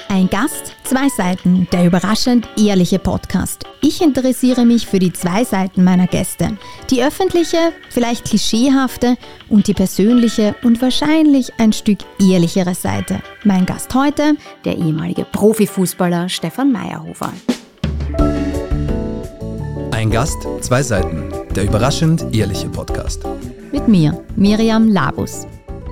Ein Gast, zwei Seiten, der überraschend ehrliche Podcast. Ich interessiere mich für die zwei Seiten meiner Gäste. Die öffentliche, vielleicht klischeehafte und die persönliche und wahrscheinlich ein Stück ehrlichere Seite. Mein Gast heute, der ehemalige Profifußballer Stefan Meyerhofer. Ein Gast, zwei Seiten, der überraschend ehrliche Podcast. Mit mir, Miriam Labus.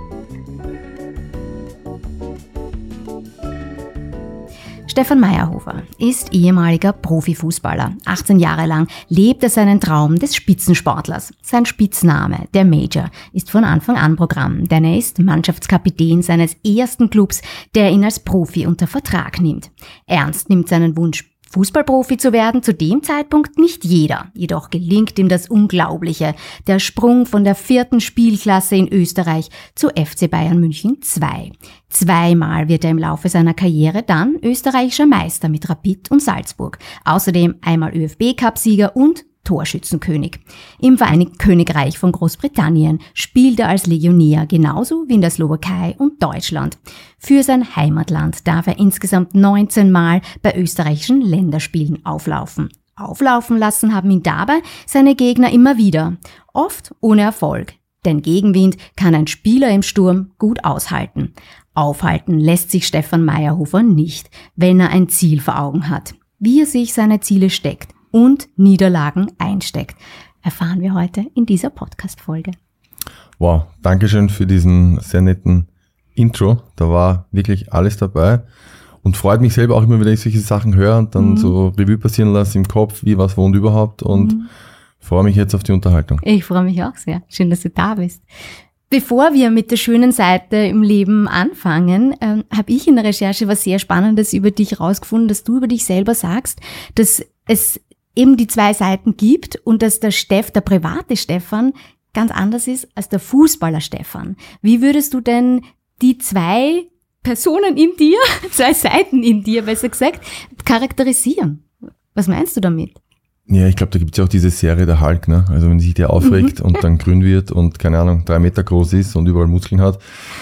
Stefan Meyerhofer ist ehemaliger Profifußballer. 18 Jahre lang lebt er seinen Traum des Spitzensportlers. Sein Spitzname, der Major, ist von Anfang an Programm, denn er ist Mannschaftskapitän seines ersten Clubs, der ihn als Profi unter Vertrag nimmt. Ernst nimmt seinen Wunsch, Fußballprofi zu werden, zu dem Zeitpunkt nicht jeder. Jedoch gelingt ihm das Unglaubliche, der Sprung von der 4. Spielklasse in Österreich zu FC Bayern München 2. Zweimal wird er im Laufe seiner Karriere dann österreichischer Meister mit Rapid und Salzburg. Außerdem einmal ÖFB-Cup-Sieger und Torschützenkönig. Im Vereinigten Königreich von Großbritannien spielt er als Legionär genauso wie in der Slowakei und Deutschland. Für sein Heimatland darf er insgesamt 19 Mal bei österreichischen Länderspielen auflaufen. Auflaufen lassen haben ihn dabei seine Gegner immer wieder, oft ohne Erfolg. Denn Gegenwind kann ein Spieler im Sturm gut aushalten. Aufhalten lässt sich Stefan Meyerhofer nicht, wenn er ein Ziel vor Augen hat. Wie er sich seine Ziele steckt und Niederlagen einsteckt, erfahren wir heute in dieser Podcast-Folge. Wow, Dankeschön für diesen sehr netten Intro. Da war wirklich alles dabei und freut mich selber auch immer, wenn ich solche Sachen höre und dann so Revue passieren lasse im Kopf, wie, was, wo und überhaupt, und freue mich jetzt auf die Unterhaltung. Ich freue mich auch sehr. Schön, dass du da bist. Bevor wir mit der schönen Seite im Leben anfangen, habe ich in der Recherche was sehr Spannendes über dich herausgefunden, dass du über dich selber sagst, dass es eben die zwei Seiten gibt und dass der private Stefan ganz anders ist als der Fußballer Stefan. Wie würdest du denn die zwei Personen in dir, zwei Seiten in dir, besser gesagt, charakterisieren? Was meinst du damit? Ja, ich glaube, da gibt es ja auch diese Serie der Hulk, ne? Also wenn sich der aufregt und dann grün wird und, keine Ahnung, 3 Meter groß ist und überall Muskeln hat,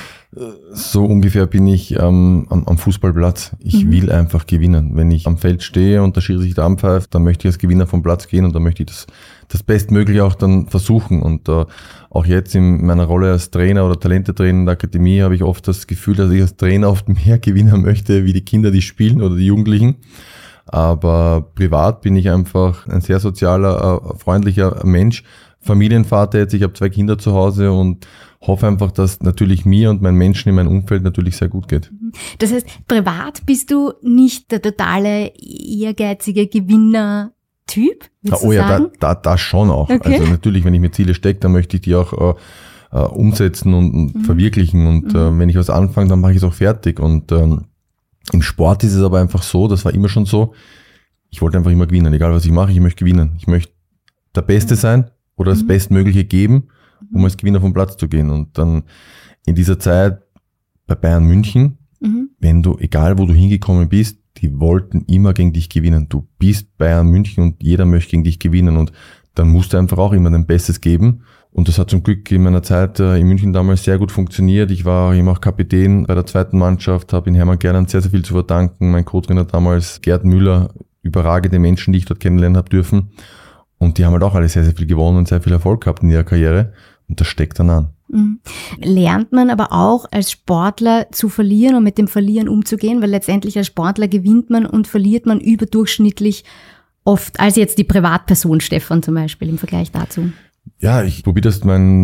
so ungefähr bin ich am Fußballplatz. Ich will einfach gewinnen. Wenn ich am Feld stehe und der Schiri sich da anpfeift, dann möchte ich als Gewinner vom Platz gehen und dann möchte ich das Bestmögliche auch dann versuchen. Und auch jetzt in meiner Rolle als Trainer oder Talentetrainer in der Akademie habe ich oft das Gefühl, dass ich als Trainer oft mehr gewinnen möchte, wie die Kinder, die spielen oder die Jugendlichen. Aber privat bin ich einfach ein sehr sozialer, freundlicher Mensch. Familienvater jetzt, ich habe 2 Kinder zu Hause und hoffe einfach, dass natürlich mir und meinen Menschen in meinem Umfeld natürlich sehr gut geht. Das heißt, privat bist du nicht der totale ehrgeizige Gewinner-Typ? Oh ja, da schon auch. Okay. Also natürlich, wenn ich mir Ziele stecke, dann möchte ich die auch umsetzen und verwirklichen. Und wenn ich was anfange, dann mache ich es auch fertig. Und im Sport ist es aber einfach so, das war immer schon so, ich wollte einfach immer gewinnen. Egal was ich mache, ich möchte gewinnen. Ich möchte der Beste sein oder das Bestmögliche geben, um als Gewinner vom Platz zu gehen. Und dann in dieser Zeit bei Bayern München, wenn du, egal wo du hingekommen bist, die wollten immer gegen dich gewinnen. Du bist Bayern München und jeder möchte gegen dich gewinnen. Und dann musst du einfach auch immer dein Bestes geben. Und das hat zum Glück in meiner Zeit in München damals sehr gut funktioniert. Ich war eben auch Kapitän bei der 2. Mannschaft, habe in Hermann Gerland sehr, sehr viel zu verdanken. Mein Co-Trainer damals, Gerd Müller, überragende Menschen, die ich dort kennenlernen habe dürfen. Und die haben halt auch alle sehr, sehr viel gewonnen und sehr viel Erfolg gehabt in ihrer Karriere. Und das steckt dann an. Lernt man aber auch als Sportler zu verlieren und mit dem Verlieren umzugehen? Weil letztendlich als Sportler gewinnt man und verliert man überdurchschnittlich oft, als jetzt die Privatperson Stefan zum Beispiel im Vergleich dazu. Ja, ich probiere das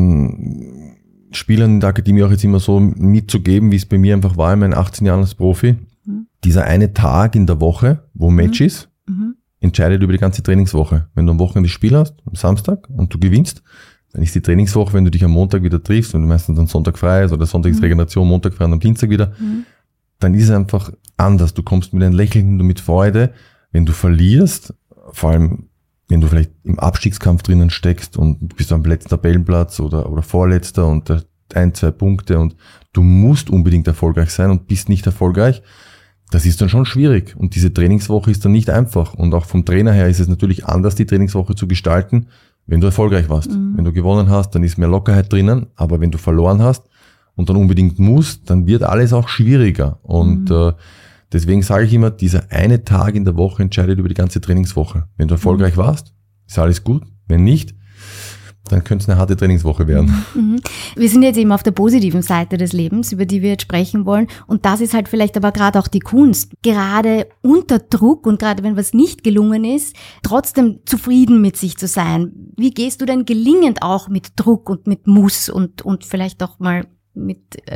meinen Spielern in der Akademie auch jetzt immer so mitzugeben, wie es bei mir einfach war in meinen 18 Jahren als Profi. Dieser eine Tag in der Woche, wo ein Match ist, entscheidet über die ganze Trainingswoche. Wenn du am Wochenende Spiel hast, am Samstag, und du gewinnst, dann ist die Trainingswoche, wenn du dich am Montag wieder triffst und du meistens dann Sonntag frei ist oder Sonntag ist Regeneration, Montag frei und am Dienstag wieder, dann ist es einfach anders. Du kommst mit einem Lächeln und mit Freude. Wenn du verlierst, vor allem wenn du vielleicht im Abstiegskampf drinnen steckst und du bist am letzten Tabellenplatz oder Vorletzter und 1-2 Punkte und du musst unbedingt erfolgreich sein und bist nicht erfolgreich, das ist dann schon schwierig. Und diese Trainingswoche ist dann nicht einfach. Und auch vom Trainer her ist es natürlich anders, die Trainingswoche zu gestalten, wenn du erfolgreich warst. Wenn du gewonnen hast, dann ist mehr Lockerheit drinnen. Aber wenn du verloren hast und dann unbedingt musst, dann wird alles auch schwieriger. Und Deswegen sage ich immer, dieser eine Tag in der Woche entscheidet über die ganze Trainingswoche. Wenn du erfolgreich warst, ist alles gut. Wenn nicht, dann könnte es eine harte Trainingswoche werden. Wir sind jetzt eben auf der positiven Seite des Lebens, über die wir jetzt sprechen wollen. Und das ist halt vielleicht aber gerade auch die Kunst. Gerade unter Druck und gerade wenn was nicht gelungen ist, trotzdem zufrieden mit sich zu sein. Wie gehst du denn gelingend auch mit Druck und mit Muss und vielleicht auch mal mit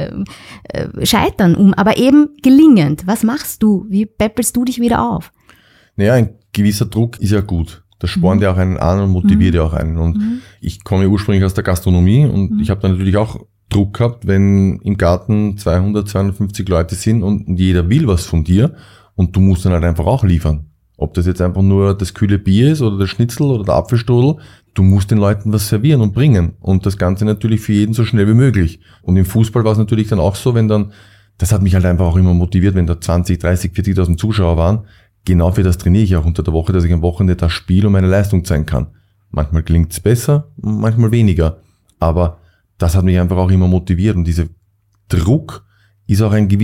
Scheitern um? Aber eben gelingend. Was machst du? Wie peppelst du dich wieder auf? Naja, ein gewisser Druck ist ja gut. Das spornt ja auch einen an und motiviert ja auch einen. Und ich komme ursprünglich aus der Gastronomie und ich habe da natürlich auch Druck gehabt, wenn im Garten 200, 250 Leute sind und jeder will was von dir und du musst dann halt einfach auch liefern. Ob das jetzt einfach nur das kühle Bier ist oder der Schnitzel oder der Apfelstrudel, du musst den Leuten was servieren und bringen. Und das Ganze natürlich für jeden so schnell wie möglich. Und im Fußball war es natürlich dann auch so, wenn dann, das hat mich halt einfach auch immer motiviert, wenn da 20, 30, 40.000 Zuschauer waren. Genau für das trainiere ich auch unter der Woche, dass ich am Wochenende das spiele und meine Leistung zeigen kann. Manchmal gelingt es besser, manchmal weniger. Aber das hat mich einfach auch immer motiviert. Und dieser Druck ist auch ein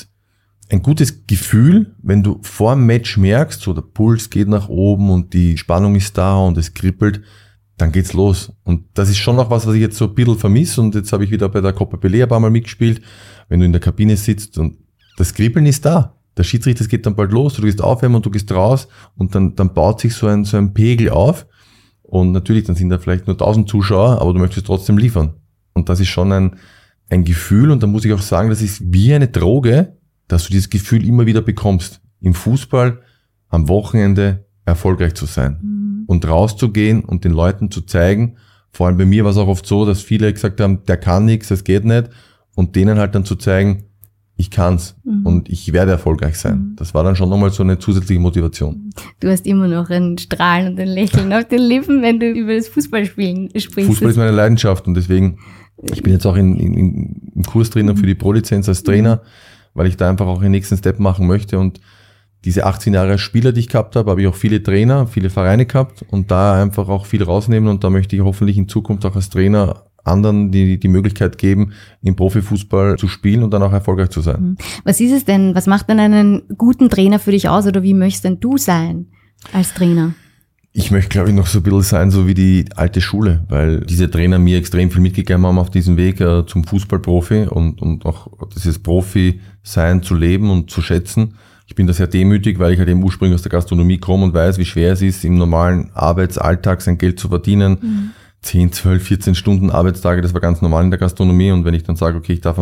gutes Gefühl, wenn du vor dem Match merkst, so der Puls geht nach oben und die Spannung ist da und es kribbelt, dann geht's los. Und das ist schon noch was ich jetzt so ein bisschen vermisse. Und jetzt habe ich wieder bei der Copa Pelé ein paar Mal mitgespielt, wenn du in der Kabine sitzt und das Kribbeln ist da. Der Schiedsrichter, es geht dann bald los, du gehst aufwärmen und du gehst raus und dann baut sich so ein Pegel auf und natürlich, dann sind da vielleicht nur 1000 Zuschauer, aber du möchtest trotzdem liefern. Und das ist schon ein Gefühl und da muss ich auch sagen, das ist wie eine Droge, dass du dieses Gefühl immer wieder bekommst. Im Fußball am Wochenende erfolgreich zu sein und rauszugehen und den Leuten zu zeigen, vor allem bei mir war es auch oft so, dass viele gesagt haben, der kann nichts, das geht nicht und denen halt dann zu zeigen, ich kann's und ich werde erfolgreich sein. Das war dann schon nochmal so eine zusätzliche Motivation. Du hast immer noch ein Strahlen und ein Lächeln auf den Lippen, wenn du über das Fußballspielen sprichst. Fußball ist meine Leidenschaft und deswegen, ich bin jetzt auch im Kurs drinnen für die Pro-Lizenz als Trainer, weil ich da einfach auch den nächsten Step machen möchte und diese 18 Jahre als Spieler, die ich gehabt habe ich auch viele Trainer, viele Vereine gehabt und da einfach auch viel rausnehmen und da möchte ich hoffentlich in Zukunft auch als Trainer anderen die Möglichkeit geben, im Profifußball zu spielen und dann auch erfolgreich zu sein. Was ist es denn? Was macht denn einen guten Trainer für dich aus oder wie möchtest denn du sein als Trainer? Ich möchte, glaube ich, noch so ein bisschen sein, so wie die alte Schule, weil diese Trainer mir extrem viel mitgegeben haben auf diesem Weg zum Fußballprofi und auch dieses Profi-Sein zu leben und zu schätzen. Ich bin da sehr demütig, weil ich halt eben ursprünglich aus der Gastronomie komme und weiß, wie schwer es ist, im normalen Arbeitsalltag sein Geld zu verdienen. 10, 12, 14 Stunden Arbeitstage, das war ganz normal in der Gastronomie und wenn ich dann sage, okay, ich darf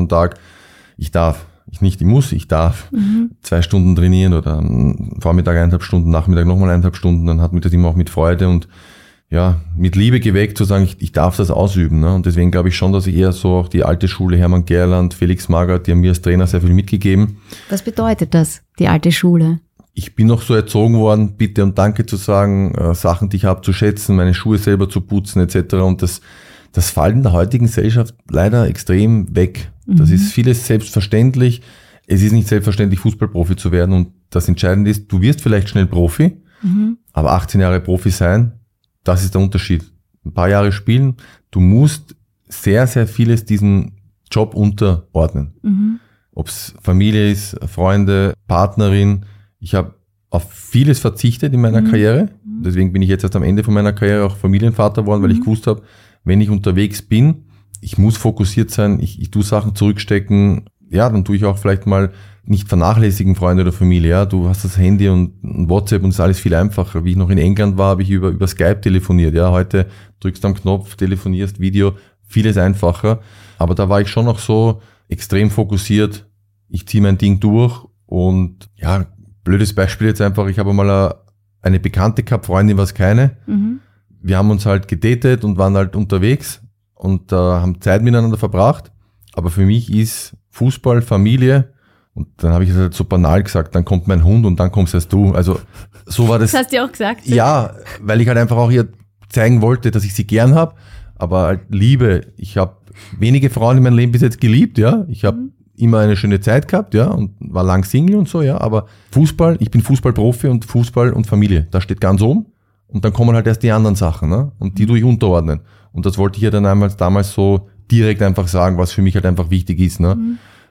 2 Stunden trainieren oder am Vormittag 1,5 Stunden, Nachmittag nochmal 1,5 Stunden, dann hat mich das immer auch mit Freude und ja, mit Liebe geweckt zu sagen, ich darf das ausüben. Ne? Und deswegen glaube ich schon, dass ich eher so auch die alte Schule, Hermann Gerland, Felix Magath, die haben mir als Trainer sehr viel mitgegeben. Was bedeutet das, die alte Schule? Ich bin noch so erzogen worden, Bitte und Danke zu sagen, Sachen, die ich habe, zu schätzen, meine Schuhe selber zu putzen etc. Und das fällt in der heutigen Gesellschaft leider extrem weg. Das ist vieles selbstverständlich. Es ist nicht selbstverständlich, Fußballprofi zu werden. Und das Entscheidende ist, du wirst vielleicht schnell Profi, aber 18 Jahre Profi sein, das ist der Unterschied. Ein paar Jahre spielen, du musst sehr, sehr vieles diesem Job unterordnen. Ob es Familie ist, Freunde, Partnerin. Ich habe auf vieles verzichtet in meiner Karriere. Deswegen bin ich jetzt erst am Ende von meiner Karriere auch Familienvater geworden, weil ich gewusst habe, wenn ich unterwegs bin, ich muss fokussiert sein, ich tue Sachen zurückstecken. Ja, dann tue ich auch vielleicht mal nicht vernachlässigen Freunde oder Familie. Ja, du hast das Handy und WhatsApp und es ist alles viel einfacher. Wie ich noch in England war, habe ich über Skype telefoniert. Ja, heute drückst du am Knopf, telefonierst, Video, vieles einfacher. Aber da war ich schon noch so extrem fokussiert. Ich ziehe mein Ding durch und ja, blödes Beispiel jetzt einfach, ich habe mal eine Bekannte gehabt, Freundin war es keine. Wir haben uns halt gedatet und waren halt unterwegs und haben Zeit miteinander verbracht. Aber für mich ist Fußball, Familie und dann habe ich es halt so banal gesagt, dann kommt mein Hund und dann kommst erst du. Also so war das. Das hast du auch gesagt. Ja, weil ich halt einfach auch ihr zeigen wollte, dass ich sie gern habe, aber halt Liebe. Ich habe wenige Frauen in meinem Leben bis jetzt geliebt, ja. Ich habe immer eine schöne Zeit gehabt, ja, und war lang Single und so, ja, aber Fußball, ich bin Fußballprofi und Fußball und Familie, das steht ganz oben und dann kommen halt erst die anderen Sachen, ne, und die tue ich unterordnen und das wollte ich ja dann damals so direkt einfach sagen, was für mich halt einfach wichtig ist, ne,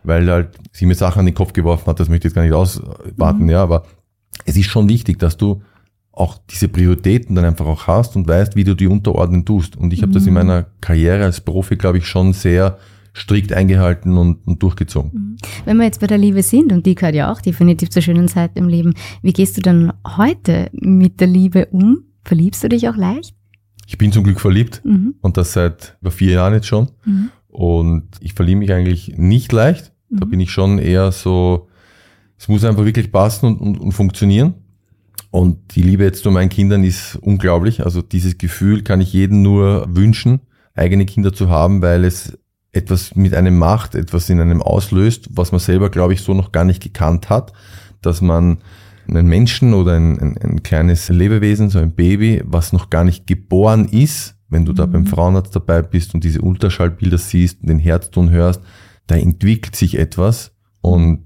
weil halt sie mir Sachen an den Kopf geworfen hat, das möchte ich jetzt gar nicht auswarten, ja, aber es ist schon wichtig, dass du auch diese Prioritäten dann einfach auch hast und weißt, wie du die unterordnen tust. Und ich habe das in meiner Karriere als Profi, glaube ich, schon sehr strikt eingehalten und durchgezogen. Wenn wir jetzt bei der Liebe sind, und die gehört ja auch definitiv zur schönen Zeit im Leben, wie gehst du dann heute mit der Liebe um? Verliebst du dich auch leicht? Ich bin zum Glück verliebt und das seit über 4 Jahren jetzt schon. Und ich verliebe mich eigentlich nicht leicht. Da bin ich schon eher so, es muss einfach wirklich passen und funktionieren. Und die Liebe jetzt zu meinen Kindern ist unglaublich. Also dieses Gefühl kann ich jedem nur wünschen, eigene Kinder zu haben, weil es etwas mit einem macht, etwas in einem auslöst, was man selber, glaube ich, so noch gar nicht gekannt hat, dass man einen Menschen oder ein kleines Lebewesen, so ein Baby, was noch gar nicht geboren ist, wenn du da beim Frauenarzt dabei bist und diese Ultraschallbilder siehst und den Herzton hörst, da entwickelt sich etwas und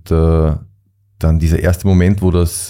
dann dieser erste Moment, wo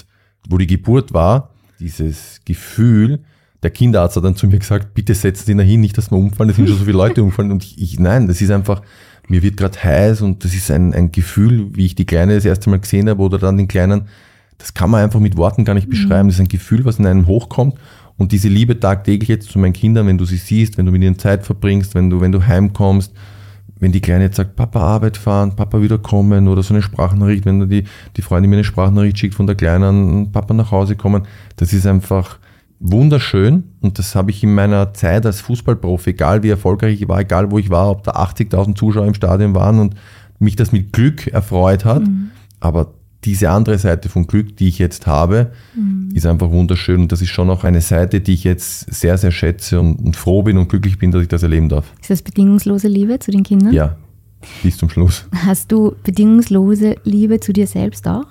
die Geburt war, dieses Gefühl, der Kinderarzt hat dann zu mir gesagt, bitte setzen Sie ihn dahin, nicht, dass wir umfallen, es sind schon so viele Leute umfallen. Und nein, das ist einfach, mir wird gerade heiß und das ist ein Gefühl, wie ich die Kleine das erste Mal gesehen habe oder dann den Kleinen, das kann man einfach mit Worten gar nicht beschreiben. Das ist ein Gefühl, was in einem hochkommt. Und diese Liebe tagtäglich jetzt zu meinen Kindern, wenn du sie siehst, wenn du mit ihnen Zeit verbringst, wenn du heimkommst, wenn die Kleine jetzt sagt, Papa Arbeit fahren, Papa wieder kommen oder so eine Sprachnachricht, wenn die Freundin mir eine Sprachnachricht schickt von der Kleinen, Papa nach Hause kommen, das ist einfach wunderschön und das habe ich in meiner Zeit als Fußballprofi, egal wie erfolgreich ich war, egal wo ich war, ob da 80.000 Zuschauer im Stadion waren und mich das mit Glück erfreut hat, aber diese andere Seite von Glück, die ich jetzt habe, ist einfach wunderschön und das ist schon auch eine Seite, die ich jetzt sehr, sehr schätze und froh bin und glücklich bin, dass ich das erleben darf. Ist das bedingungslose Liebe zu den Kindern? Ja, bis zum Schluss. Hast du bedingungslose Liebe zu dir selbst auch?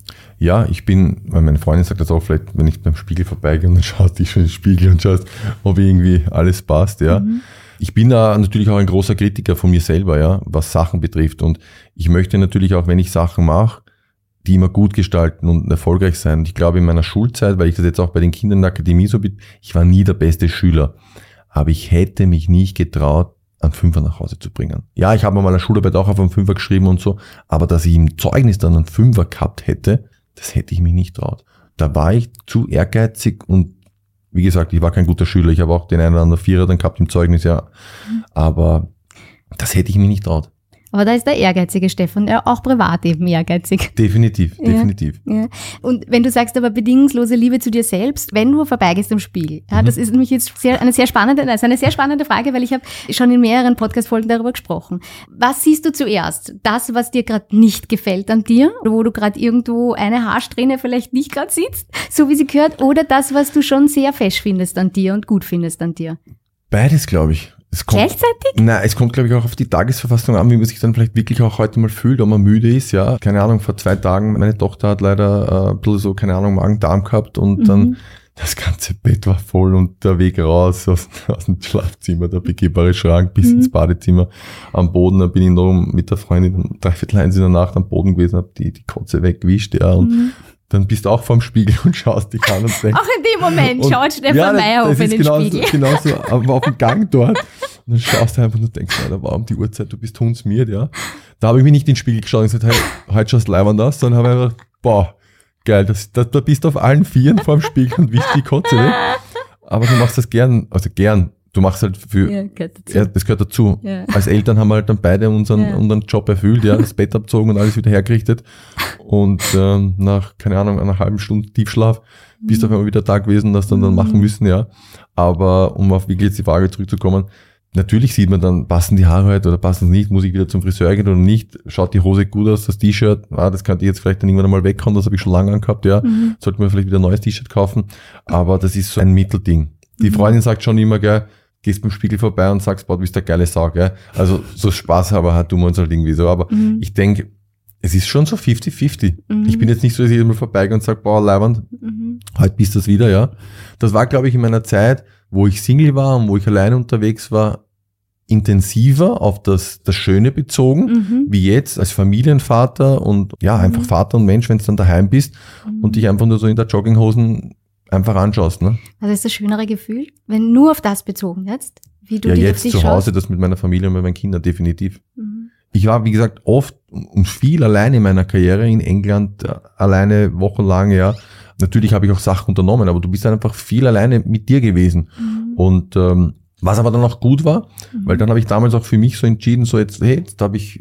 Ja, weil meine Freundin sagt das auch vielleicht, wenn ich beim Spiegel vorbeigehe und dann schaust du schon in den Spiegel und schaust, ob irgendwie alles passt, ja. Ich bin da natürlich auch ein großer Kritiker von mir selber, ja, was Sachen betrifft und ich möchte natürlich auch, wenn ich Sachen mache, die immer gut gestalten und erfolgreich sein. Und ich glaube, in meiner Schulzeit, weil ich das jetzt auch bei den Kindern in der Akademie so bin, ich war nie der beste Schüler, aber ich hätte mich nicht getraut, einen Fünfer nach Hause zu bringen. Ja, ich habe mal eine Schularbeit auch auf einen Fünfer geschrieben und so, aber dass ich im Zeugnis dann einen Fünfer gehabt hätte, das hätte ich mich nicht traut. Da war ich zu ehrgeizig und wie gesagt, ich war kein guter Schüler. Ich habe auch den einen oder anderen Vierer dann gehabt im Zeugnis, ja. Aber das hätte ich mir nicht traut. Aber da ist der ehrgeizige Stefan, ja, auch privat eben ehrgeizig. Definitiv. Ja. Und wenn du sagst aber bedingungslose Liebe zu dir selbst, wenn du vorbeigehst am Spiegel, ja, das ist nämlich jetzt eine sehr spannende Frage, weil ich habe schon in mehreren Podcast-Folgen darüber gesprochen. Was siehst du zuerst? Das, was dir gerade nicht gefällt an dir, wo du gerade irgendwo eine Haarsträhne vielleicht nicht gerade siehst, so wie sie gehört, oder das, was du schon sehr fesch findest an dir und gut findest an dir? Beides, glaube ich. Gleichzeitig? Nein, es kommt, glaube ich, auch auf die Tagesverfassung an, wie man sich dann vielleicht wirklich auch heute mal fühlt, ob man müde ist, ja. Keine Ahnung, vor 2 Tagen, meine Tochter hat leider ein bisschen so, keine Ahnung, Magen-Darm gehabt und dann das ganze Bett war voll und der Weg raus aus dem Schlafzimmer, der begehbare Schrank bis ins Badezimmer am Boden. Da bin ich noch mit der Freundin um 3/4 in der Nacht am Boden gewesen, habe die Kotze weggewischt, ja, und dann bist du auch vorm Spiegel und schaust dich an und denkst... Auch in dem Moment schaut Stefan Meyerhofer in den Spiegel. Genauso auf dem Gang dort. Und dann schaust du einfach und denkst, Alter, war um die Uhrzeit, du bist hundsmiert, ja. Da habe ich mich nicht in den Spiegel geschaut und gesagt, hey, heute schaust du leibend aus, sondern habe einfach, boah, geil, da bist du auf allen Vieren vorm Spiegel und wischst die Kotze weg. Aber du machst das gern, du machst halt das gehört dazu. Ja. Als Eltern haben wir halt dann beide unseren Job erfüllt, ja, das Bett abgezogen und alles wieder hergerichtet. Und nach, keine Ahnung, einer halben Stunde Tiefschlaf bist du auf einmal wieder da gewesen, das dann machen müssen, ja. Aber um auf wirklich jetzt die Frage zurückzukommen, natürlich sieht man dann, passen die Haare heute oder passen sie nicht, muss ich wieder zum Friseur gehen oder nicht, schaut die Hose gut aus, das T-Shirt, das könnte ich jetzt vielleicht dann irgendwann einmal weghauen, das habe ich schon lange angehabt, ja. Sollte man vielleicht wieder ein neues T-Shirt kaufen, aber das ist so ein Mittelding. Die Freundin sagt schon immer, gell, gehst beim Spiegel vorbei und sagst, boah, du bist der geile Sau, gell. Also so Spaß aber tun wir uns halt irgendwie so, aber ich denke, es ist schon so 50-50. Ich bin jetzt nicht so, dass ich mal vorbeigehe und sage, boah, leibend, heute bist du das wieder, ja. Das war, glaube ich, in meiner Zeit, wo ich Single war und wo ich alleine unterwegs war, intensiver auf das Schöne bezogen, wie jetzt als Familienvater und ja, einfach Vater und Mensch, wenn du dann daheim bist und dich einfach nur so in der Jogginghosen einfach anschaust. Ne? Was ist das schönere Gefühl, wenn nur auf das bezogen jetzt? Wie du ja, dich jetzt auf dich zu Hause, schaust? das mit meiner Familie und mit meinen Kindern definitiv. Ich war, wie gesagt, oft und viel alleine in meiner Karriere in England, alleine wochenlang, ja. Natürlich habe ich auch Sachen unternommen, aber du bist einfach viel alleine mit dir gewesen. Und was aber dann auch gut war, weil dann habe ich damals auch für mich so entschieden, so jetzt habe ich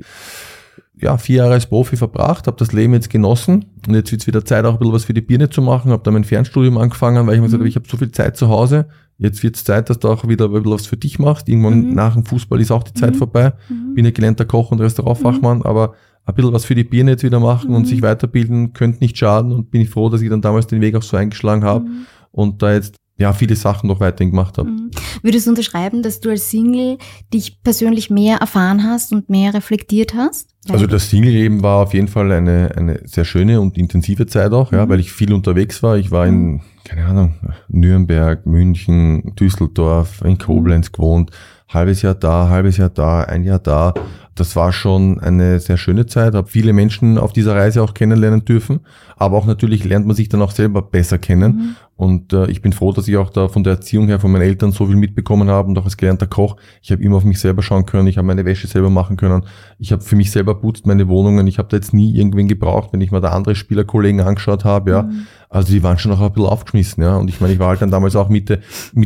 4 Jahre als Profi verbracht, habe das Leben jetzt genossen und jetzt wird es wieder Zeit, auch ein bisschen was für die Birne zu machen. Habe dann mein Fernstudium angefangen, weil ich mir gesagt habe, ich habe so viel Zeit zu Hause. Jetzt wird es Zeit, dass du auch wieder ein bisschen was für dich machst. Irgendwann nach dem Fußball ist auch die Zeit vorbei. Bin ja gelernter Koch und Restaurantfachmann, aber ein bisschen was für die Birne jetzt wieder machen und sich weiterbilden könnte nicht schaden, und bin ich froh, dass ich dann damals den Weg auch so eingeschlagen habe und da jetzt viele Sachen noch weiterhin gemacht habe. Würdest du unterschreiben, dass du als Single dich persönlich mehr erfahren hast und mehr reflektiert hast? Also das Single-Leben war auf jeden Fall eine sehr schöne und intensive Zeit auch, weil ich viel unterwegs war. Ich war in, keine Ahnung, Nürnberg, München, Düsseldorf, in Koblenz gewohnt, halbes Jahr da, ein Jahr da. Das war schon eine sehr schöne Zeit, habe viele Menschen auf dieser Reise auch kennenlernen dürfen, aber auch natürlich lernt man sich dann auch selber besser kennen. Und ich bin froh, dass ich auch da von der Erziehung her von meinen Eltern so viel mitbekommen habe und auch als gelernter Koch. Ich habe immer auf mich selber schauen können, ich habe meine Wäsche selber machen können, ich habe für mich selber putzt meine Wohnungen, ich habe da jetzt nie irgendwen gebraucht, wenn ich mal da andere Spielerkollegen angeschaut habe, ja. Also die waren schon noch ein bisschen aufgeschmissen, ja. Und ich meine, ich war halt dann damals auch Mitte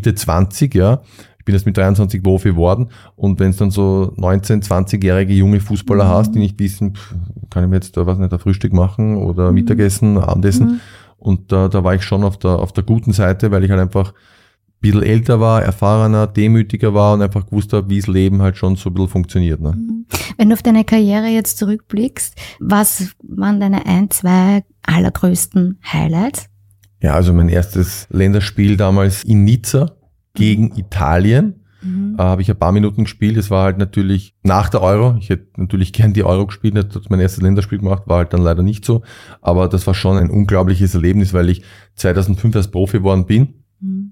20, ja. Ich bin jetzt mit 23 Profi geworden, und wenn es dann so 19-, 20-jährige junge Fußballer hast, die nicht wissen, kann ich mir jetzt ein Frühstück machen oder Mittagessen, Abendessen, und da war ich schon auf der guten Seite, weil ich halt einfach ein bisschen älter war, erfahrener, demütiger war und einfach gewusst habe, wie das Leben halt schon so ein bisschen funktioniert. Ne? Wenn du auf deine Karriere jetzt zurückblickst, was waren deine 1, 2 allergrößten Highlights? Ja, also mein erstes Länderspiel damals in Nizza gegen Italien. Habe ich ein paar Minuten gespielt. Es war halt natürlich nach der Euro. Ich hätte natürlich gern die Euro gespielt, hätte mein erstes Länderspiel gemacht, war halt dann leider nicht so. Aber das war schon ein unglaubliches Erlebnis, weil ich 2005 als Profi geworden bin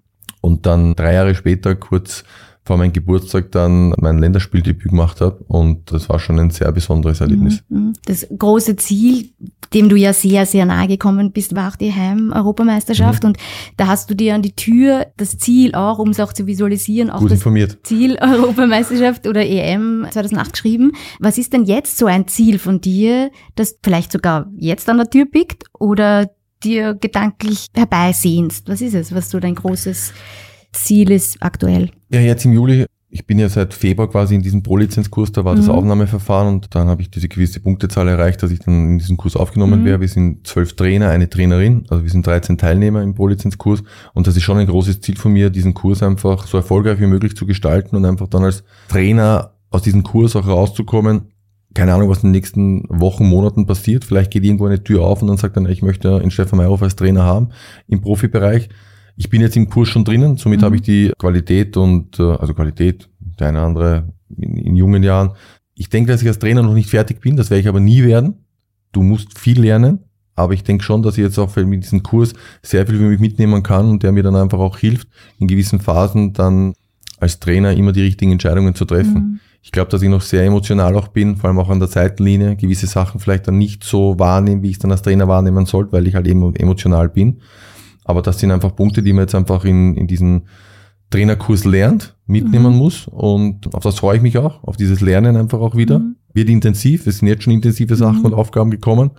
und dann 3 Jahre später, kurz vor meinem Geburtstag, dann mein Länderspieldebüt gemacht habe, und das war schon ein sehr besonderes Erlebnis. Das große Ziel, dem du ja sehr, sehr nahe gekommen bist, war auch die Heim-Europameisterschaft, und da hast du dir an die Tür das Ziel auch, um es auch zu visualisieren, auch gut das informiert. Ziel Europameisterschaft oder EM 2008 geschrieben. Was ist denn jetzt so ein Ziel von dir, das vielleicht sogar jetzt an der Tür pickt oder dir gedanklich herbeisehnst? Was ist es, was so dein großes Ziel ist aktuell? Ja, jetzt im Juli, ich bin ja seit Februar quasi in diesem Pro-Lizenzkurs, da war das Aufnahmeverfahren, und dann habe ich diese gewisse Punktezahl erreicht, dass ich dann in diesen Kurs aufgenommen wäre. Wir sind 12 Trainer, eine Trainerin, also wir sind 13 Teilnehmer im Pro-Lizenzkurs, und das ist schon ein großes Ziel von mir, diesen Kurs einfach so erfolgreich wie möglich zu gestalten und einfach dann als Trainer aus diesem Kurs auch rauszukommen. Keine Ahnung, was in den nächsten Wochen, Monaten passiert. Vielleicht geht irgendwo eine Tür auf und dann sagt dann, ich möchte einen Stefan Meyerhofer als Trainer haben im Profibereich. Ich bin jetzt im Kurs schon drinnen, somit habe ich die Qualität Qualität, der eine andere in jungen Jahren. Ich denke, dass ich als Trainer noch nicht fertig bin, das werde ich aber nie werden. Du musst viel lernen, aber ich denke schon, dass ich jetzt auch mit diesem Kurs sehr viel für mich mitnehmen kann und der mir dann einfach auch hilft, in gewissen Phasen dann als Trainer immer die richtigen Entscheidungen zu treffen. Ich glaube, dass ich noch sehr emotional auch bin, vor allem auch an der Seitenlinie, gewisse Sachen vielleicht dann nicht so wahrnehme, wie ich es dann als Trainer wahrnehmen sollte, weil ich halt eben emotional bin. Aber das sind einfach Punkte, die man jetzt einfach in diesem Trainerkurs lernt, mitnehmen muss. Und auf das freue ich mich auch, auf dieses Lernen einfach auch wieder. Wird intensiv, es sind jetzt schon intensive Sachen und Aufgaben gekommen,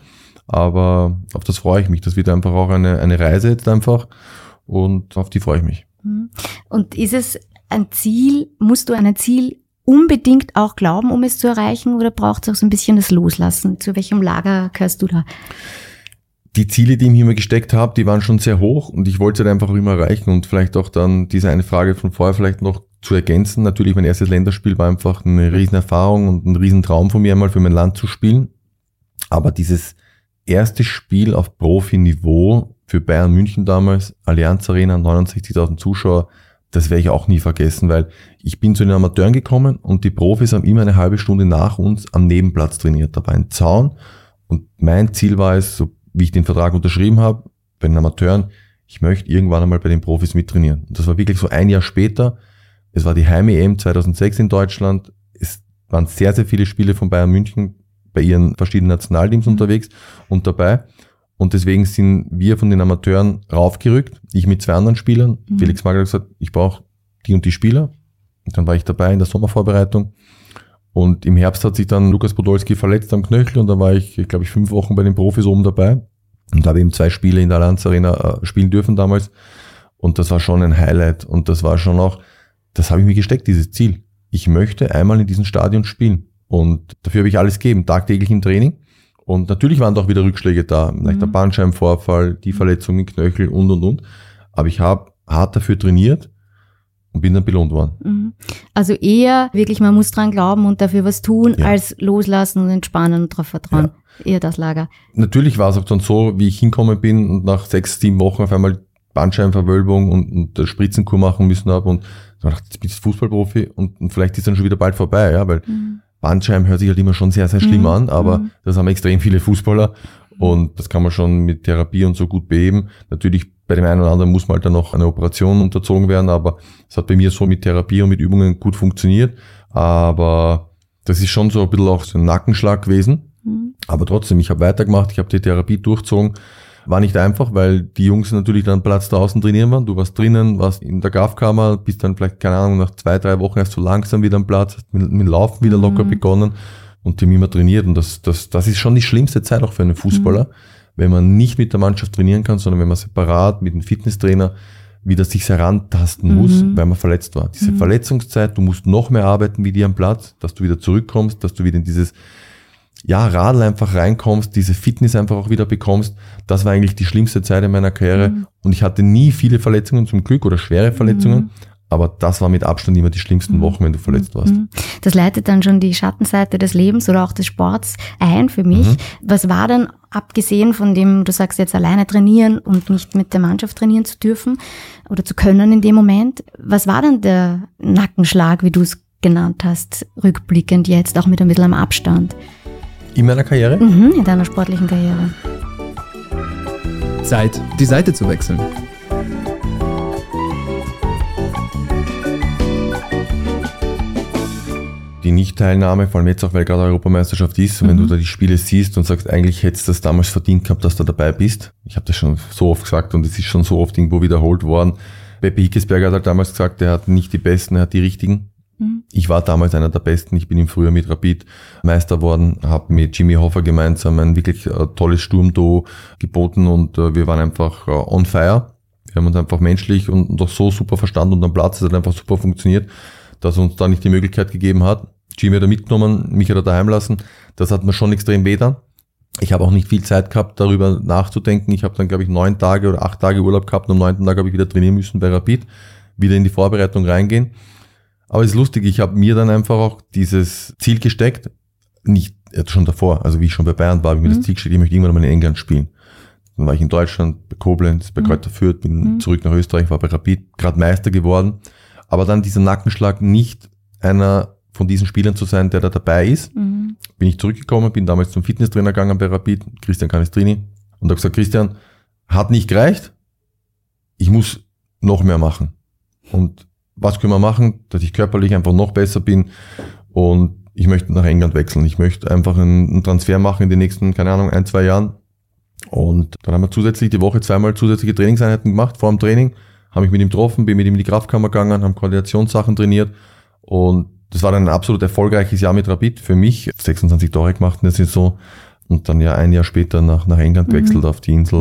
aber auf das freue ich mich. Das wird einfach auch eine Reise jetzt einfach, und auf die freue ich mich. Und ist es ein Ziel, musst du an ein Ziel unbedingt auch glauben, um es zu erreichen, oder braucht es auch so ein bisschen das Loslassen? Zu welchem Lager gehörst du da? Die Ziele, die ich mir immer gesteckt habe, die waren schon sehr hoch, und ich wollte es halt einfach immer erreichen, und vielleicht auch dann diese eine Frage von vorher vielleicht noch zu ergänzen. Natürlich, mein erstes Länderspiel war einfach eine Riesenerfahrung und ein Riesentraum von mir, einmal für mein Land zu spielen. Aber dieses erste Spiel auf Profiniveau für Bayern München damals, Allianz Arena, 69.000 Zuschauer, das werde ich auch nie vergessen, weil ich bin zu den Amateuren gekommen und die Profis haben immer eine halbe Stunde nach uns am Nebenplatz trainiert. Da war ein Zaun, und mein Ziel war es, so wie ich den Vertrag unterschrieben habe, bei den Amateuren, ich möchte irgendwann einmal bei den Profis mittrainieren. Und das war wirklich so ein Jahr später. Es war die Heim-EM 2006 in Deutschland. Es waren sehr, sehr viele Spiele von Bayern München bei ihren verschiedenen Nationalteams unterwegs und dabei. Und deswegen sind wir von den Amateuren raufgerückt. Ich mit 2 anderen Spielern. Felix Magath hat gesagt, ich brauche die und die Spieler. Und dann war ich dabei in der Sommervorbereitung. Und im Herbst hat sich dann Lukas Podolski verletzt am Knöchel und dann war ich, glaube ich, 5 Wochen bei den Profis oben dabei und habe eben 2 Spiele in der Allianz Arena spielen dürfen damals. Und das war schon ein Highlight und das war schon auch, das habe ich mir gesteckt, dieses Ziel. Ich möchte einmal in diesem Stadion spielen und dafür habe ich alles gegeben, tagtäglich im Training. Und natürlich waren da auch wieder Rückschläge da, vielleicht der Bandscheibenvorfall, die Verletzung im Knöchel und. Aber ich habe hart dafür trainiert und bin dann belohnt worden. Also eher wirklich, man muss dran glauben und dafür was tun, als loslassen und entspannen und darauf vertrauen. Ja. Eher das Lager. Natürlich war es auch dann so, wie ich hingekommen bin und nach 6, 7 Wochen auf einmal Bandscheibenverwölbung und Spritzenkur machen müssen habe und ich dachte, jetzt bist du Fußballprofi und vielleicht ist dann schon wieder bald vorbei, ja, weil Bandscheiben hört sich halt immer schon sehr, sehr schlimm an, aber das haben extrem viele Fußballer und das kann man schon mit Therapie und so gut beheben. Natürlich bei dem einen oder anderen muss mal halt dann noch eine Operation unterzogen werden, aber es hat bei mir so mit Therapie und mit Übungen gut funktioniert, aber das ist schon so ein bisschen auch so ein Nackenschlag gewesen, aber trotzdem, ich habe weitergemacht, ich habe die Therapie durchgezogen. War nicht einfach, weil die Jungs natürlich dann Platz draußen trainieren waren. Du warst drinnen, warst in der Gaffkammer, bist dann vielleicht, keine Ahnung, nach 2, 3 Wochen erst so langsam wieder am Platz, hast mit dem Laufen wieder locker begonnen und die haben immer trainiert. Und das ist schon die schlimmste Zeit auch für einen Fußballer, wenn man nicht mit der Mannschaft trainieren kann, sondern wenn man separat mit einem Fitnesstrainer wieder sich herantasten muss, weil man verletzt war. Diese Verletzungszeit, du musst noch mehr arbeiten wie die am Platz, dass du wieder zurückkommst, dass du wieder in dieses Radl einfach reinkommst, diese Fitness einfach auch wieder bekommst, das war eigentlich die schlimmste Zeit in meiner Karriere und ich hatte nie viele Verletzungen zum Glück oder schwere Verletzungen, aber das war mit Abstand immer die schlimmsten Wochen, wenn du verletzt warst. Das leitet dann schon die Schattenseite des Lebens oder auch des Sports ein für mich. Was war denn, abgesehen von dem, du sagst jetzt alleine trainieren und nicht mit der Mannschaft trainieren zu dürfen oder zu können in dem Moment, was war denn der Nackenschlag, wie du es genannt hast, rückblickend jetzt, auch mit ein bisschen am Abstand? In meiner Karriere? In deiner sportlichen Karriere. Zeit, die Seite zu wechseln. Die Nichtteilnahme, vor allem jetzt auch, weil gerade Europameisterschaft ist, wenn du da die Spiele siehst und sagst, eigentlich hättest du das damals verdient gehabt, dass du dabei bist. Ich habe das schon so oft gesagt und es ist schon so oft irgendwo wiederholt worden. Beppe Hickesberger hat halt damals gesagt, er hat nicht die Besten, er hat die Richtigen. Ich war damals einer der Besten. Ich bin im Frühjahr mit Rapid Meister worden, habe mit Jimmy Hoffa gemeinsam ein wirklich tolles Sturmduo geboten und wir waren einfach on fire. Wir haben uns einfach menschlich und auch so super verstanden und am Platz, es hat einfach super funktioniert, dass er uns da nicht die Möglichkeit gegeben hat. Jimmy hat er mitgenommen, mich hat er daheim lassen. Das hat mir schon extrem wehgetan. Ich habe auch nicht viel Zeit gehabt, darüber nachzudenken. Ich habe dann, glaube ich, 9 Tage oder 8 Tage Urlaub gehabt und am 9. Tag habe ich wieder trainieren müssen bei Rapid, wieder in die Vorbereitung reingehen. Aber es ist lustig, ich habe mir dann einfach auch dieses Ziel gesteckt, nicht schon davor, also wie ich schon bei Bayern war, habe ich mir das Ziel gesteckt, ich möchte irgendwann mal in England spielen. Dann war ich in Deutschland, bei Koblenz, bei Greuther Fürth, bin zurück nach Österreich, war bei Rapid, gerade Meister geworden. Aber dann dieser Nackenschlag, nicht einer von diesen Spielern zu sein, der da dabei ist, bin ich zurückgekommen, bin damals zum Fitnesstrainer gegangen bei Rapid, Christian Canestrini, und habe gesagt, Christian, hat nicht gereicht, ich muss noch mehr machen. Und was können wir machen, dass ich körperlich einfach noch besser bin und ich möchte nach England wechseln. Ich möchte einfach einen Transfer machen in den nächsten, keine Ahnung, 1, 2 Jahren. Und dann haben wir zusätzlich die Woche 2-mal zusätzliche Trainingseinheiten gemacht vor dem Training, habe mich mit ihm getroffen, bin mit ihm in die Kraftkammer gegangen, haben Koordinationssachen trainiert und das war dann ein absolut erfolgreiches Jahr mit Rapid für mich. 26 Tore gemacht in der Saison und dann ja ein Jahr später nach England gewechselt auf die Insel.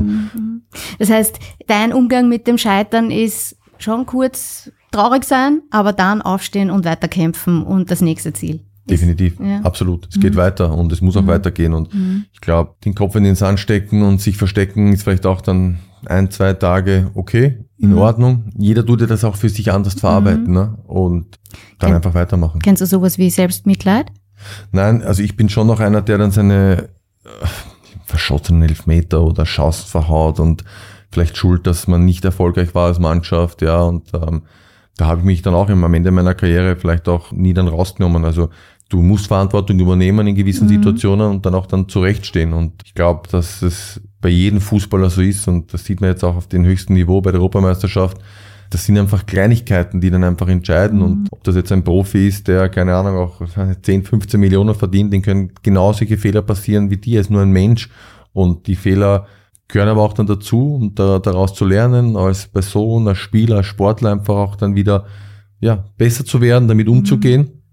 Das heißt, dein Umgang mit dem Scheitern ist schon kurz traurig sein, aber dann aufstehen und weiterkämpfen und das nächste Ziel. Definitiv, absolut. Es geht weiter und es muss auch weitergehen und ich glaube, den Kopf in den Sand stecken und sich verstecken ist vielleicht auch dann 1, 2 Tage okay, in Ordnung. Jeder tut ja das auch für sich anders verarbeiten, ne? Und dann einfach weitermachen. Kennst du sowas wie Selbstmitleid? Nein, also ich bin schon noch einer, der dann seine verschossenen Elfmeter oder Chancen verhaut und vielleicht schuld, dass man nicht erfolgreich war als Mannschaft, ja, und da habe ich mich dann auch am Ende meiner Karriere vielleicht auch nie dann rausgenommen. Also du musst Verantwortung übernehmen in gewissen Situationen und dann auch dann zurechtstehen. Und ich glaube, dass es bei jedem Fußballer so ist und das sieht man jetzt auch auf dem höchsten Niveau bei der Europameisterschaft. Das sind einfach Kleinigkeiten, die dann einfach entscheiden. Und ob das jetzt ein Profi ist, der, keine Ahnung, auch 10, 15 Millionen verdient, den können genau solche Fehler passieren wie die. Er ist nur ein Mensch und die Fehler gehören aber auch dann dazu, um daraus zu lernen, als Person, als Spieler, als Sportler einfach auch dann wieder besser zu werden, damit umzugehen.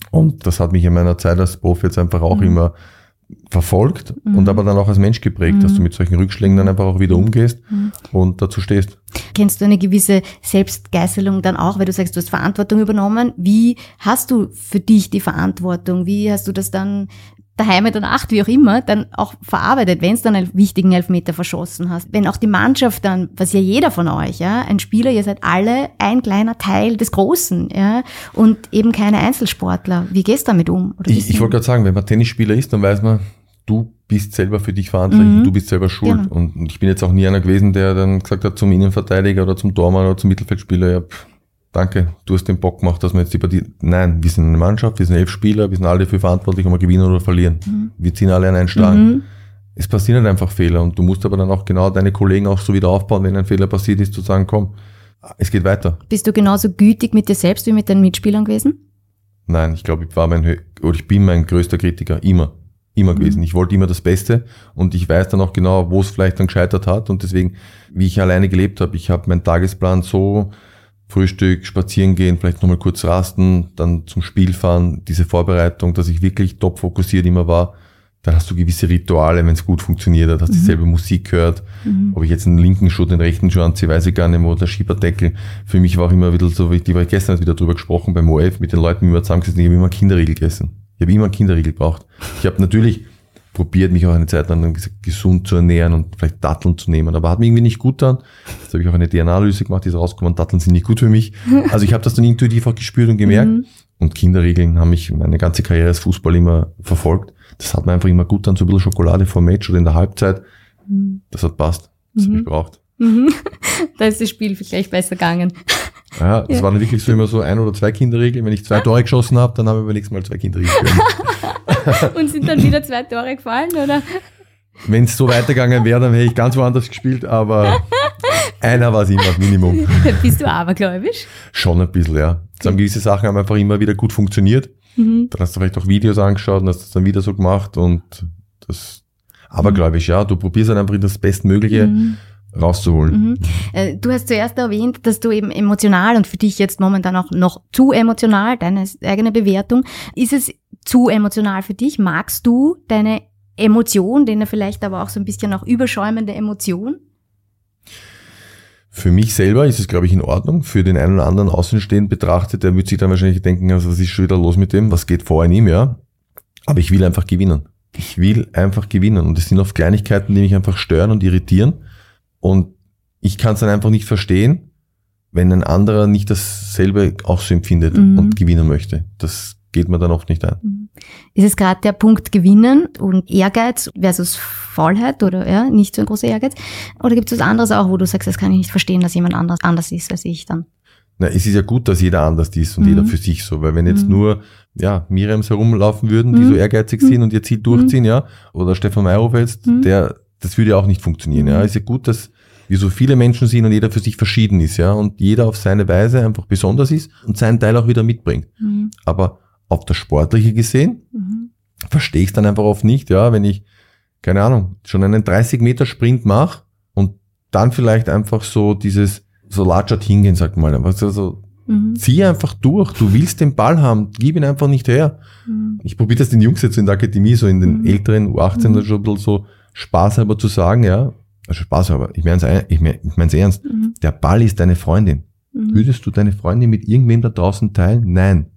Und das hat mich in meiner Zeit als Profi jetzt einfach auch immer verfolgt und aber dann auch als Mensch geprägt, dass du mit solchen Rückschlägen dann einfach auch wieder umgehst und dazu stehst. Kennst du eine gewisse Selbstgeißelung dann auch, weil du sagst, du hast Verantwortung übernommen? Wie hast du für dich die Verantwortung? Wie hast du das dann daheim in der Nacht, wie auch immer, dann auch verarbeitet, wenn es dann einen wichtigen Elfmeter verschossen hast? Wenn auch die Mannschaft dann, was ja jeder von euch, ja, ein Spieler, ihr seid alle ein kleiner Teil des Großen, ja, und eben keine Einzelsportler. Wie gehst du damit um? Oder ich wollte gerade sagen, wenn man Tennisspieler ist, dann weiß man, du bist selber für dich verantwortlich, du bist selber schuld. Genau. Und ich bin jetzt auch nie einer gewesen, der dann gesagt hat zum Innenverteidiger oder zum Tormann oder zum Mittelfeldspieler, ja, danke, du hast den Bock gemacht, dass wir jetzt die Partie... Nein, wir sind eine Mannschaft, wir sind 11 Spieler, wir sind alle dafür verantwortlich, ob wir gewinnen oder verlieren. Wir ziehen alle an einen Strang. Es passieren halt einfach Fehler und du musst aber dann auch genau deine Kollegen auch so wieder aufbauen, wenn ein Fehler passiert ist, zu sagen, komm, es geht weiter. Bist du genauso gütig mit dir selbst wie mit deinen Mitspielern gewesen? Nein, ich glaube, ich bin mein größter Kritiker, immer gewesen. Ich wollte immer das Beste und ich weiß dann auch genau, wo es vielleicht dann gescheitert hat und deswegen, wie ich alleine gelebt habe, ich habe meinen Tagesplan so... Frühstück, spazieren gehen, vielleicht nochmal kurz rasten, dann zum Spiel fahren, diese Vorbereitung, dass ich wirklich top fokussiert immer war. Dann hast du gewisse Rituale, wenn es gut funktioniert hat, hast dieselbe Musik gehört. Ob ich jetzt einen linken Schuh, den rechten Schuh anziehe, weiß ich gar nicht mehr, oder der Schieberdeckel. Für mich war auch immer wieder so wichtig, weil ich gestern wieder drüber gesprochen beim OF mit den Leuten, wie wir zusammengesessen, ich habe immer Kinderriegel gegessen. Ich habe immer einen Kinderriegel gebraucht. Ich habe natürlich probiert, mich auch eine Zeit lang gesund zu ernähren und vielleicht Datteln zu nehmen, aber hat mir irgendwie nicht gut getan. Jetzt habe ich auch eine DNA-Analyse gemacht, die ist rausgekommen, Datteln sind nicht gut für mich. Also ich habe das dann intuitiv auch gespürt und gemerkt. Und Kinderregeln haben mich meine ganze Karriere als Fußball immer verfolgt. Das hat mir einfach immer gut getan, so ein bisschen Schokolade vor dem Match oder in der Halbzeit. Das hat passt. Das habe ich braucht. Da ist das Spiel vielleicht besser gegangen. Ja, das waren wirklich so immer so 1 oder 2 Kinderregeln. Wenn ich 2 Tore geschossen habe, dann haben wir beim nächsten Mal 2 Kinderregeln. Und sind dann wieder 2 Tore gefallen, oder? Wenn es so weitergegangen wäre, dann hätte ich ganz woanders gespielt, aber einer war es immer, das Minimum. Bist du abergläubisch? Schon ein bisschen, ja. Gewisse Sachen haben einfach immer wieder gut funktioniert. Dann hast du vielleicht auch Videos angeschaut und hast das dann wieder so gemacht und das abergläubisch, ja. Du probierst halt einfach das Bestmögliche rauszuholen. Du hast zuerst erwähnt, dass du eben emotional und für dich jetzt momentan auch noch zu emotional, deine eigene Bewertung. Ist es zu emotional für dich? Magst du deine Emotion, deine vielleicht aber auch so ein bisschen auch überschäumende Emotion? Für mich selber ist es, glaube ich, in Ordnung. Für den einen oder anderen Außenstehend betrachtet, der wird sich dann wahrscheinlich denken, also was ist schon wieder los mit dem? Was geht vor in ihm, ja? Aber ich will einfach gewinnen. Ich will einfach gewinnen. Und es sind oft Kleinigkeiten, die mich einfach stören und irritieren. Und ich kann es dann einfach nicht verstehen, wenn ein anderer nicht dasselbe auch so empfindet und gewinnen möchte. Das geht mir dann oft nicht ein. Ist es gerade der Punkt Gewinnen und Ehrgeiz versus Faulheit oder ja, nicht so ein großer Ehrgeiz? Oder gibt es was anderes auch, wo du sagst, das kann ich nicht verstehen, dass jemand anders ist als ich dann? Na, es ist ja gut, dass jeder anders ist und jeder für sich so, weil wenn jetzt nur Miriams herumlaufen würden, die so ehrgeizig sind und ihr Ziel durchziehen, ja, oder Stefan Meyerhofer jetzt, das würde ja auch nicht funktionieren. Ja, ist ja gut, dass wir so viele Menschen sind und jeder für sich verschieden ist, ja, und jeder auf seine Weise einfach besonders ist und seinen Teil auch wieder mitbringt. Aber auf das Sportliche gesehen verstehe ich es dann einfach oft nicht, ja, wenn ich, keine Ahnung, schon einen 30-Meter-Sprint mache und dann vielleicht einfach so dieses so latschert hingehen, sagt man, also zieh einfach durch, du willst den Ball haben, gib ihn einfach nicht her. Ich probiere das den Jungs jetzt in der Akademie, so in den älteren U18 schon ein bisschen so spaßhalber zu sagen, ja, also spaßhalber, ich meine es ernst, der Ball ist deine Freundin. Würdest du deine Freundin mit irgendwem da draußen teilen? Nein.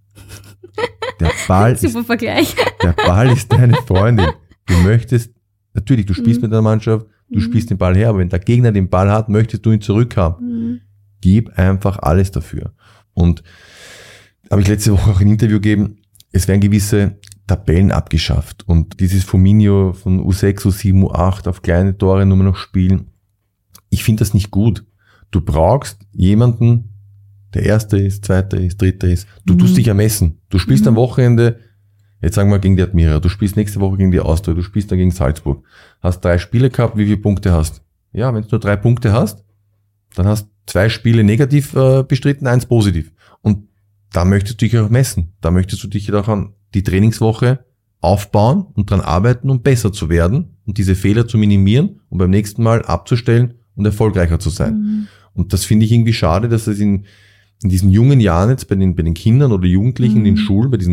Der Ball Super Vergleich. Der Ball ist deine Freundin. Du möchtest, natürlich, du spielst mit der Mannschaft, du spielst den Ball her, aber wenn der Gegner den Ball hat, möchtest du ihn zurückhaben. Gib einfach alles dafür. Und habe ich letzte Woche auch ein Interview gegeben, es werden gewisse Tabellen abgeschafft und dieses Firmino von U6, U7, U8 auf kleine Tore nur noch spielen. Ich finde das nicht gut. Du brauchst jemanden, der Erste ist, Zweiter ist, Dritter ist. Du tust dich ermessen. Du spielst am Wochenende, jetzt sagen wir gegen die Admira, du spielst nächste Woche gegen die Austria, du spielst dann gegen Salzburg. Hast 3 Spiele gehabt, wie viele Punkte hast? Ja, wenn du nur 3 Punkte hast, dann hast 2 Spiele negativ bestritten, 1 positiv. Und da möchtest du dich auch messen. Da möchtest du dich auch an die Trainingswoche aufbauen und dran arbeiten, um besser zu werden und diese Fehler zu minimieren und beim nächsten Mal abzustellen und erfolgreicher zu sein. Und das finde ich irgendwie schade, dass es in diesen jungen Jahren jetzt bei den Kindern oder Jugendlichen in den Schulen, bei diesen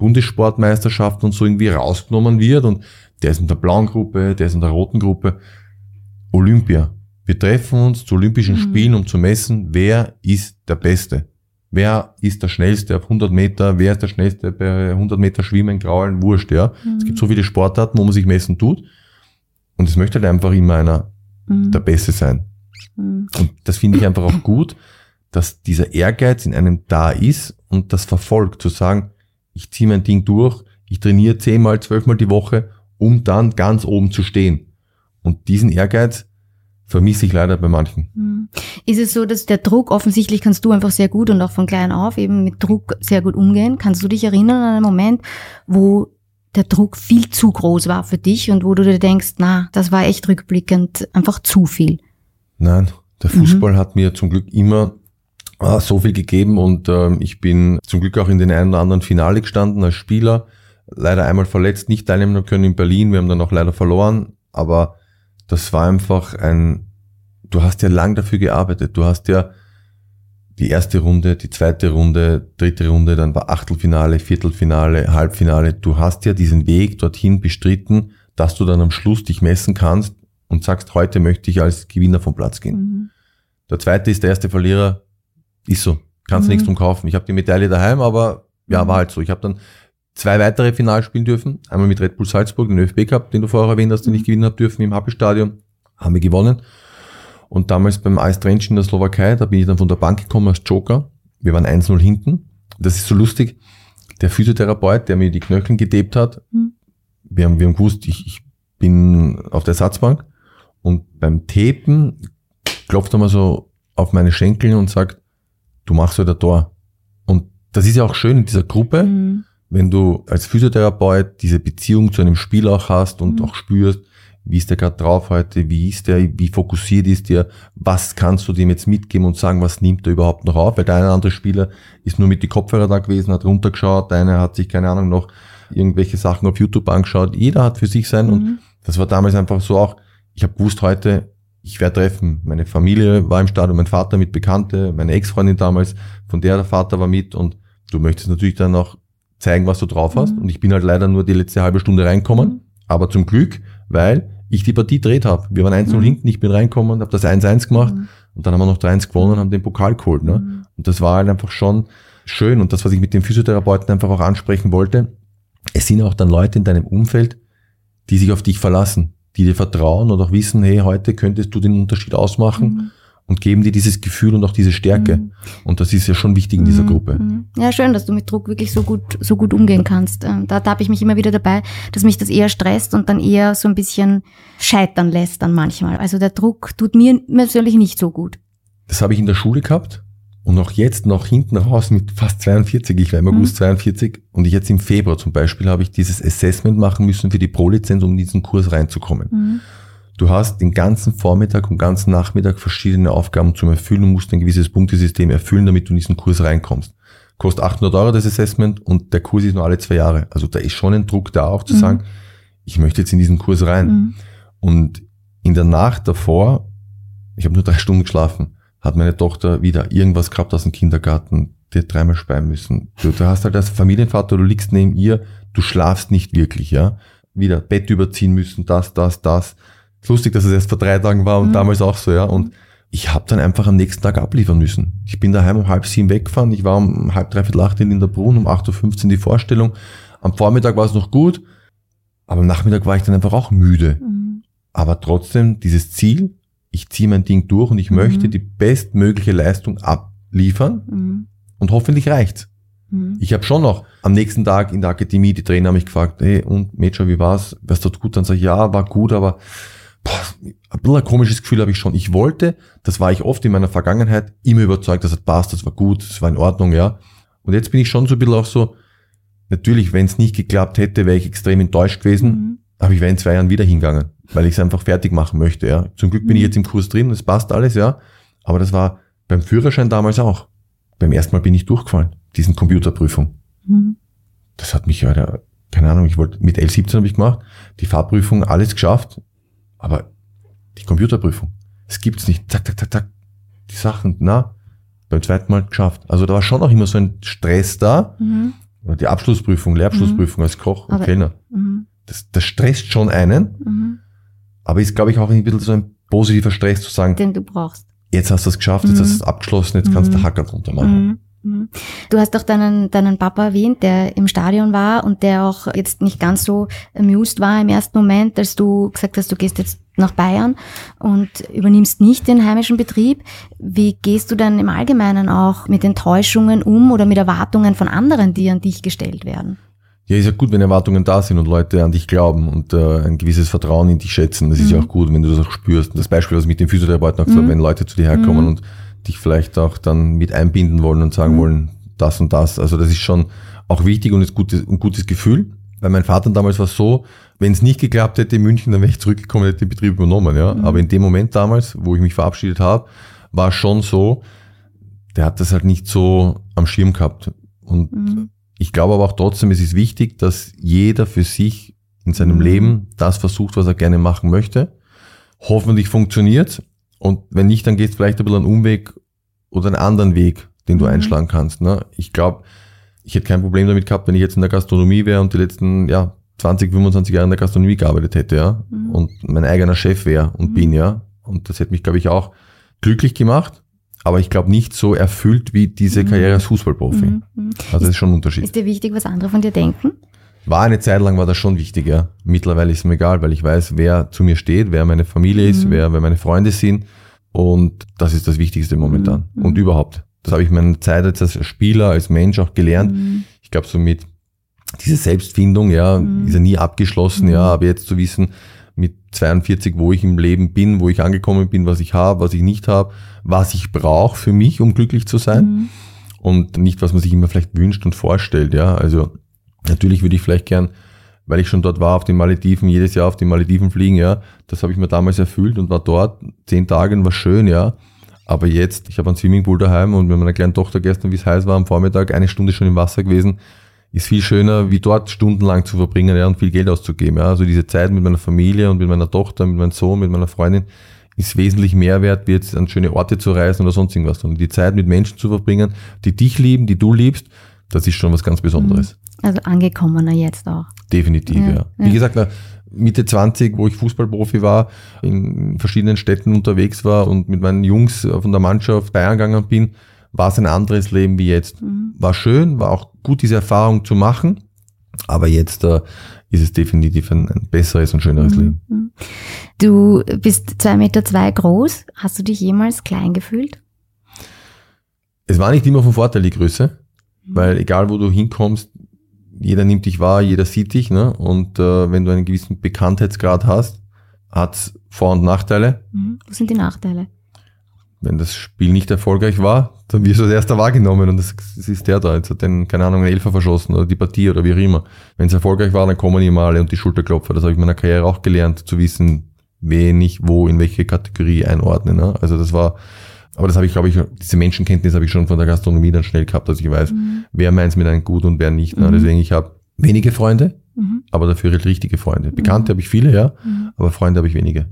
Bundessportmeisterschaften und so irgendwie rausgenommen wird und der ist in der blauen Gruppe, der ist in der roten Gruppe. Olympia. Wir treffen uns zu Olympischen Spielen, um zu messen, wer ist der Beste. Wer ist der Schnellste auf 100 Meter, wer ist der Schnellste bei 100 Meter Schwimmen, Kraulen, Wurscht, ja. Es gibt so viele Sportarten, wo man sich messen tut. Und es möchte halt einfach immer einer der Beste sein. Und das finde ich einfach auch gut, dass dieser Ehrgeiz in einem da ist und das verfolgt, zu sagen, ich ziehe mein Ding durch, ich trainiere 10-mal, 12-mal die Woche, um dann ganz oben zu stehen. Und diesen Ehrgeiz vermisse ich leider bei manchen. Ist es so, dass der Druck, offensichtlich kannst du einfach sehr gut und auch von klein auf eben mit Druck sehr gut umgehen. Kannst du dich erinnern an einen Moment, wo der Druck viel zu groß war für dich und wo du dir denkst, na, das war echt rückblickend einfach zu viel? Nein, der Fußball hat mir zum Glück immer so viel gegeben und ich bin zum Glück auch in den einen oder anderen Finale gestanden als Spieler. Leider einmal verletzt, nicht teilnehmen können in Berlin. Wir haben dann auch leider verloren, aber das war einfach du hast ja lang dafür gearbeitet. Du hast ja die erste Runde, die zweite Runde, dritte Runde, dann war Achtelfinale, Viertelfinale, Halbfinale. Du hast ja diesen Weg dorthin bestritten, dass du dann am Schluss dich messen kannst und sagst, heute möchte ich als Gewinner vom Platz gehen. Der zweite ist der erste Verlierer, ist so. Kannst nichts drum kaufen. Ich habe die Medaille daheim, aber ja, war halt so. Ich habe dann 2 weitere Finale spielen dürfen. Einmal mit Red Bull Salzburg, den ÖFB Cup, den du vorher erwähnt hast, den ich gewinnen habe dürfen im Happelstadion. Haben wir gewonnen. Und damals beim AS Trenčín in der Slowakei, da bin ich dann von der Bank gekommen als Joker. Wir waren 1-0 hinten. Das ist so lustig. Der Physiotherapeut, der mir die Knöchel getebt hat, wir haben gewusst, ich bin auf der Ersatzbank und beim Tapen klopft er mal so auf meine Schenkel und sagt, du machst heute ein Tor. Und das ist ja auch schön in dieser Gruppe, wenn du als Physiotherapeut diese Beziehung zu einem Spieler auch hast und auch spürst, wie ist der gerade drauf heute, wie fokussiert ist der, was kannst du dem jetzt mitgeben und sagen, was nimmt er überhaupt noch auf, weil der eine oder andere Spieler ist nur mit die Kopfhörer da gewesen, hat runtergeschaut, der eine hat sich, keine Ahnung, noch irgendwelche Sachen auf YouTube angeschaut, jeder hat für sich sein und das war damals einfach so auch, ich habe gewusst heute, ich werde treffen, meine Familie war im Stadion, mein Vater mit Bekannte, meine Ex-Freundin damals, von der Vater war mit und du möchtest natürlich dann auch zeigen, was du drauf hast und ich bin halt leider nur die letzte halbe Stunde reinkommen, aber zum Glück, weil ich die Partie gedreht habe. Wir waren 1-0 hinten, ich bin reingekommen, habe das 1-1 gemacht und dann haben wir noch 3-1 gewonnen und haben den Pokal geholt. Ne? Und das war halt einfach schon schön und das, was ich mit dem Physiotherapeuten einfach auch ansprechen wollte, es sind auch dann Leute in deinem Umfeld, die sich auf dich verlassen, die dir vertrauen und auch wissen, hey, heute könntest du den Unterschied ausmachen und geben dir dieses Gefühl und auch diese Stärke. Und das ist ja schon wichtig in dieser Gruppe. Ja, schön, dass du mit Druck wirklich so gut umgehen kannst. Da habe ich mich immer wieder dabei, dass mich das eher stresst und dann eher so ein bisschen scheitern lässt dann manchmal. Also der Druck tut mir persönlich nicht so gut. Das habe ich in der Schule gehabt und auch jetzt noch hinten raus mit fast 42, ich war im August 42 und jetzt im Februar zum Beispiel habe ich dieses Assessment machen müssen für die Pro-Lizenz, um in diesen Kurs reinzukommen. Du hast den ganzen Vormittag und ganzen Nachmittag verschiedene Aufgaben zum Erfüllen und musst ein gewisses Punktesystem erfüllen, damit du in diesen Kurs reinkommst. Kostet 800 € das Assessment und der Kurs ist nur alle 2 Jahre. Also da ist schon ein Druck da auch zu sagen, ich möchte jetzt in diesen Kurs rein. Und in der Nacht davor, ich habe nur 3 Stunden geschlafen, hat meine Tochter wieder irgendwas gehabt aus dem Kindergarten, die hat 3-mal speien müssen. Du hast halt als Familienvater, du liegst neben ihr, du schlafst nicht wirklich, ja. Wieder Bett überziehen müssen, das. Lustig, dass es erst vor 3 Tagen war und damals auch so, ja. Und ich habe dann einfach am nächsten Tag abliefern müssen. Ich bin daheim um 6:30 weggefahren, ich war um 7:30, 8 in der Brunn, um 8:15 Uhr die Vorstellung. Am Vormittag war es noch gut, aber am Nachmittag war ich dann einfach auch müde. Aber trotzdem dieses Ziel, ich ziehe mein Ding durch und ich möchte die bestmögliche Leistung abliefern und hoffentlich reicht's. Ich habe schon noch am nächsten Tag in der Akademie, die Trainer haben mich gefragt, hey, und Mädchen, wie war's? War's dort gut? Dann sage ich, ja, war gut, aber ein bisschen ein komisches Gefühl habe ich schon. Ich wollte, das war ich oft in meiner Vergangenheit, immer überzeugt, das hat passt, das war gut, das war in Ordnung, ja. Und jetzt bin ich schon so ein bisschen auch so, natürlich, wenn es nicht geklappt hätte, wäre ich extrem enttäuscht gewesen, aber ich wäre in 2 Jahren wieder hingegangen, weil ich es einfach fertig machen möchte, ja. Zum Glück bin ich jetzt im Kurs drin, es passt alles, ja. Aber das war beim Führerschein damals auch. Beim ersten Mal bin ich durchgefallen, diesen Computerprüfung. Das hat mich ja, keine Ahnung, mit L17 habe ich gemacht, die Fahrprüfung, alles geschafft, aber die Computerprüfung, es gibt's nicht, zack, die Sachen, beim zweiten Mal geschafft. Also da war schon auch immer so ein Stress da, oder die Abschlussprüfung, Lehrabschlussprüfung als Koch und Kellner. Das stresst schon einen, aber ist, glaube ich, auch ein bisschen so ein positiver Stress zu sagen, den du brauchst. Jetzt hast du es geschafft, jetzt hast du es abgeschlossen, jetzt kannst du Hacker drunter machen. Du hast doch deinen Papa erwähnt, der im Stadion war und der auch jetzt nicht ganz so amused war im ersten Moment, als du gesagt hast, du gehst jetzt nach Bayern und übernimmst nicht den heimischen Betrieb. Wie gehst du dann im Allgemeinen auch mit Enttäuschungen um oder mit Erwartungen von anderen, die an dich gestellt werden? Ja, ist ja gut, wenn Erwartungen da sind und Leute an dich glauben und ein gewisses Vertrauen in dich schätzen. Das ist ja auch gut, wenn du das auch spürst. Das Beispiel, was ich mit dem Physiotherapeuten auch gesagt habe, wenn Leute zu dir herkommen und dich vielleicht auch dann mit einbinden wollen und sagen wollen, das und das. Also das ist schon auch wichtig und ein gutes Gefühl. Bei meinem Vater damals war es so, wenn es nicht geklappt hätte in München, dann wäre ich zurückgekommen und hätte den Betrieb übernommen. Ja. Aber in dem Moment damals, wo ich mich verabschiedet habe, war es schon so, der hat das halt nicht so am Schirm gehabt. Und ich glaube aber auch trotzdem, es ist wichtig, dass jeder für sich in seinem Leben das versucht, was er gerne machen möchte. Hoffentlich funktioniert. Und wenn nicht, dann geht es vielleicht ein bisschen einen Umweg oder einen anderen Weg, den du einschlagen kannst. Ne? Ich glaube, ich hätte kein Problem damit gehabt, wenn ich jetzt in der Gastronomie wäre und die letzten 20, 25 Jahre in der Gastronomie gearbeitet hätte, ja, und mein eigener Chef wäre und bin, ja. Und das hätte mich, glaube ich, auch glücklich gemacht, aber ich glaube nicht so erfüllt wie diese Karriere als Fußballprofi. Also das ist schon ein Unterschied. Ist dir wichtig, was andere von dir denken? War eine Zeit lang, war das schon wichtig, ja. Mittlerweile ist es mir egal, weil ich weiß, wer zu mir steht, wer meine Familie ist, wer meine Freunde sind. Und das ist das Wichtigste momentan. Und überhaupt. Das habe ich meine Zeit als Spieler, als Mensch auch gelernt. Ich glaube, so mit dieser Selbstfindung, ja, ist ja nie abgeschlossen, ja. Aber jetzt zu wissen, mit 42, wo ich im Leben bin, wo ich angekommen bin, was ich habe, was ich nicht habe, was ich brauche für mich, um glücklich zu sein. Und nicht, was man sich immer vielleicht wünscht und vorstellt, ja. Also, natürlich würde ich vielleicht gern, weil ich schon dort war, auf den Malediven, jedes Jahr auf den Malediven fliegen, ja. Das habe ich mir damals erfüllt und war dort 10 Tage und war schön, ja. Aber jetzt, ich habe einen Swimmingpool daheim und mit meiner kleinen Tochter gestern, wie es heiß war, am Vormittag 1 Stunde schon im Wasser gewesen, ist viel schöner, wie dort stundenlang zu verbringen, ja, und viel Geld auszugeben, ja. Also diese Zeit mit meiner Familie und mit meiner Tochter, mit meinem Sohn, mit meiner Freundin ist wesentlich mehr wert, wie jetzt an schöne Orte zu reisen oder sonst irgendwas. Und die Zeit mit Menschen zu verbringen, die dich lieben, die du liebst, das ist schon was ganz Besonderes. Also angekommener jetzt auch. Definitiv, ja. Wie gesagt, Mitte 20, wo ich Fußballprofi war, in verschiedenen Städten unterwegs war und mit meinen Jungs von der Mannschaft Bayern gegangen bin, war es ein anderes Leben wie jetzt. War schön, war auch gut, diese Erfahrung zu machen, aber jetzt ist es definitiv ein besseres und schöneres Leben. Du bist 2,2 Meter groß. Hast du dich jemals klein gefühlt? Es war nicht immer von Vorteil, die Größe, weil egal wo du hinkommst, jeder nimmt dich wahr, jeder sieht dich, ne? Und wenn du einen gewissen Bekanntheitsgrad hast, hat's Vor- und Nachteile. Was sind die Nachteile? Wenn das Spiel nicht erfolgreich war, dann wirst du als erster wahrgenommen und das ist der da. Jetzt hat den, keine Ahnung, einen Elfer verschossen oder die Partie oder wie auch immer. Wenn es erfolgreich war, dann kommen die Male und die Schulterklopfer. Das habe ich in meiner Karriere auch gelernt, zu wissen, wen ich wo in welche Kategorie einordne. Ne? Also das war, aber das habe ich, glaube ich, diese Menschenkenntnis habe ich schon von der Gastronomie dann schnell gehabt, dass ich weiß, wer meint's mit einem gut und wer nicht. Ne? Deswegen, ich habe wenige Freunde, aber dafür richtige Freunde. Bekannte habe ich viele, ja, aber Freunde habe ich wenige.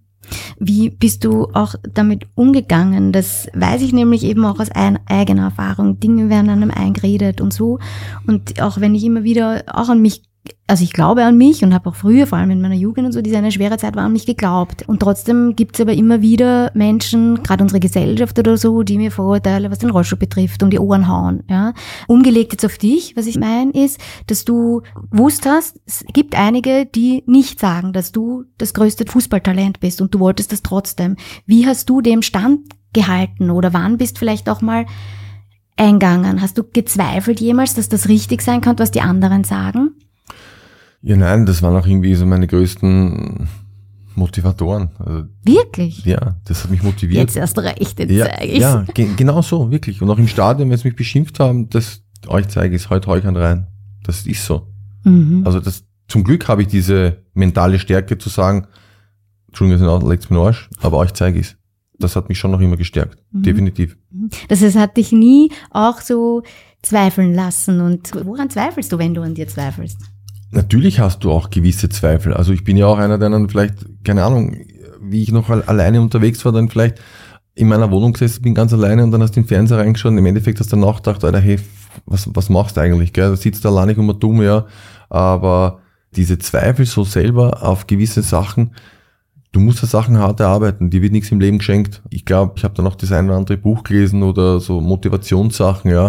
Wie bist du auch damit umgegangen? Das weiß ich nämlich eben auch aus eigener Erfahrung. Dinge werden einem eingeredet und so. Und auch wenn ich immer wieder auch an mich, also ich glaube an mich und habe auch früher, vor allem in meiner Jugend und so, diese eine schwere Zeit war, an mich geglaubt. Und trotzdem gibt es aber immer wieder Menschen, gerade unsere Gesellschaft oder so, die mir Vorurteile, was den Rollstuhl betrifft, um die Ohren hauen. Ja. Umgelegt jetzt auf dich, was ich meine, ist, dass du gewusst hast, es gibt einige, die nicht sagen, dass du das größte Fußballtalent bist und du wolltest das trotzdem. Wie hast du dem standgehalten oder wann bist vielleicht auch mal eingegangen? Hast du gezweifelt jemals, dass das richtig sein kann, was die anderen sagen? Ja, nein, das waren auch irgendwie so meine größten Motivatoren. Also, wirklich? Ja, das hat mich motiviert. Jetzt erst recht, jetzt zeige ich's. Ja, genau so, wirklich. Und auch im Stadion, wenn sie mich beschimpft haben, das euch zeige ich es, heute hau ich einen rein. Das ist so. Also zum Glück habe ich diese mentale Stärke zu sagen, Entschuldigung, legt's mir den Arsch, aber euch zeige ich es. Das hat mich schon noch immer gestärkt. Definitiv. Das heißt, es hat dich nie auch so zweifeln lassen. Und woran zweifelst du, wenn du an dir zweifelst? Natürlich hast du auch gewisse Zweifel. Also ich bin ja auch einer, der dann vielleicht, keine Ahnung, wie ich noch alleine unterwegs war, dann vielleicht in meiner Wohnung gesessen bin, ganz alleine und dann hast du den Fernseher reingeschaut und im Endeffekt hast du dann nachgedacht, Alter, hey, was machst du eigentlich, gell? Da sitzt du alleine immer dumm, ja, aber diese Zweifel so selber auf gewisse Sachen, du musst ja Sachen hart erarbeiten, die wird nichts im Leben geschenkt. Ich glaube, ich habe da noch das ein oder andere Buch gelesen oder so Motivationssachen, ja,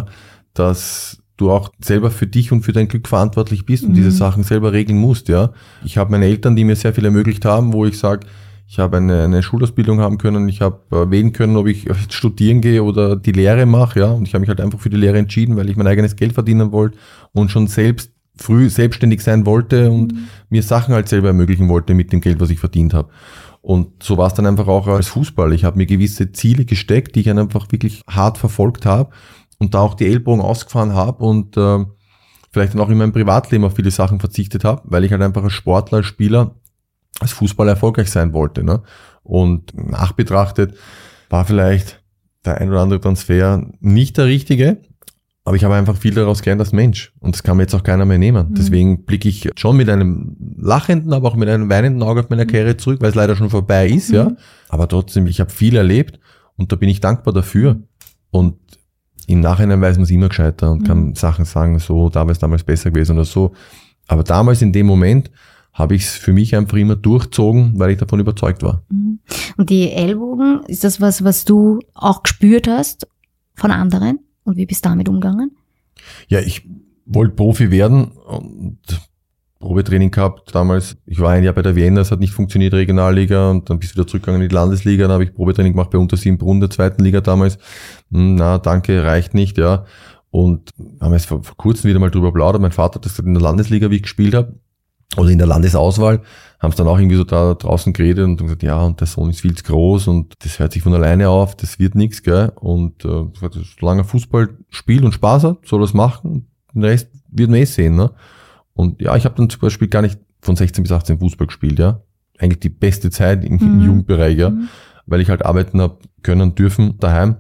dass du auch selber für dich und für dein Glück verantwortlich bist und diese Sachen selber regeln musst, ja. Ich habe meine Eltern, die mir sehr viel ermöglicht haben, wo ich sage, ich habe eine Schulausbildung haben können, ich habe wählen können, ob ich studieren gehe oder die Lehre mache, ja. Und ich habe mich halt einfach für die Lehre entschieden, weil ich mein eigenes Geld verdienen wollte und schon früh selbstständig sein wollte und mir Sachen halt selber ermöglichen wollte mit dem Geld, was ich verdient habe. Und so war es dann einfach auch als Fußball. Ich habe mir gewisse Ziele gesteckt, die ich dann einfach wirklich hart verfolgt habe und da auch die Ellbogen ausgefahren habe und vielleicht dann auch in meinem Privatleben auf viele Sachen verzichtet habe, weil ich halt einfach als Sportler, als Spieler, als Fußballer erfolgreich sein wollte. Ne? Und nachbetrachtet war vielleicht der ein oder andere Transfer nicht der richtige, aber ich habe einfach viel daraus gelernt als Mensch und das kann mir jetzt auch keiner mehr nehmen. Deswegen blicke ich schon mit einem lachenden, aber auch mit einem weinenden Auge auf meine Karriere zurück, weil es leider schon vorbei ist, ja. Aber trotzdem, ich habe viel erlebt und da bin ich dankbar dafür. Und im Nachhinein weiß man es immer gescheiter und kann Sachen sagen, so, da war es damals besser gewesen oder so. Aber damals in dem Moment habe ich es für mich einfach immer durchzogen, weil ich davon überzeugt war. Und die Ellbogen, ist das was du auch gespürt hast von anderen? Und wie bist du damit umgegangen? Ja, ich wollte Profi werden und Probetraining gehabt damals. Ich war ein Jahr bei der Vienna, es hat nicht funktioniert, Regionalliga, und dann bist du wieder zurückgegangen in die Landesliga. Dann habe ich Probetraining gemacht bei Unter-7 der 2. Liga damals. Na, danke, reicht nicht, ja. Und haben jetzt vor kurzem wieder mal drüber plaudert. Mein Vater hat das in der Landesliga, wie ich gespielt habe, oder in der Landesauswahl, haben es dann auch irgendwie so da draußen geredet und gesagt, ja, und der Sohn ist viel zu groß und das hört sich von alleine auf, das wird nichts, gell. Und solange er Fußball spielt und Spaß hat, soll er es machen, den Rest wird man sehen, ne. Und ja, ich habe dann zum Beispiel gar nicht von 16 bis 18 Fußball gespielt, ja. Eigentlich die beste Zeit im Jugendbereich, ja. Weil ich halt arbeiten habe können, dürfen daheim.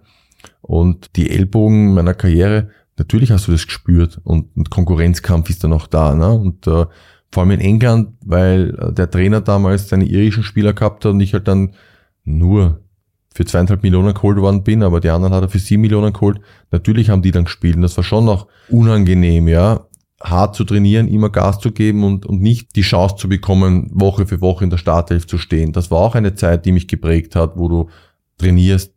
Und die Ellbogen meiner Karriere, natürlich hast du das gespürt und Konkurrenzkampf ist dann auch da, ne. Und vor allem in England, weil der Trainer damals seine irischen Spieler gehabt hat und ich halt dann nur für 2,5 Millionen geholt worden bin, aber die anderen hat er für 7 Millionen geholt. Natürlich haben die dann gespielt und das war schon noch unangenehm, ja. Hart zu trainieren, immer Gas zu geben und nicht die Chance zu bekommen, Woche für Woche in der Startelf zu stehen. Das war auch eine Zeit, die mich geprägt hat, wo du trainierst,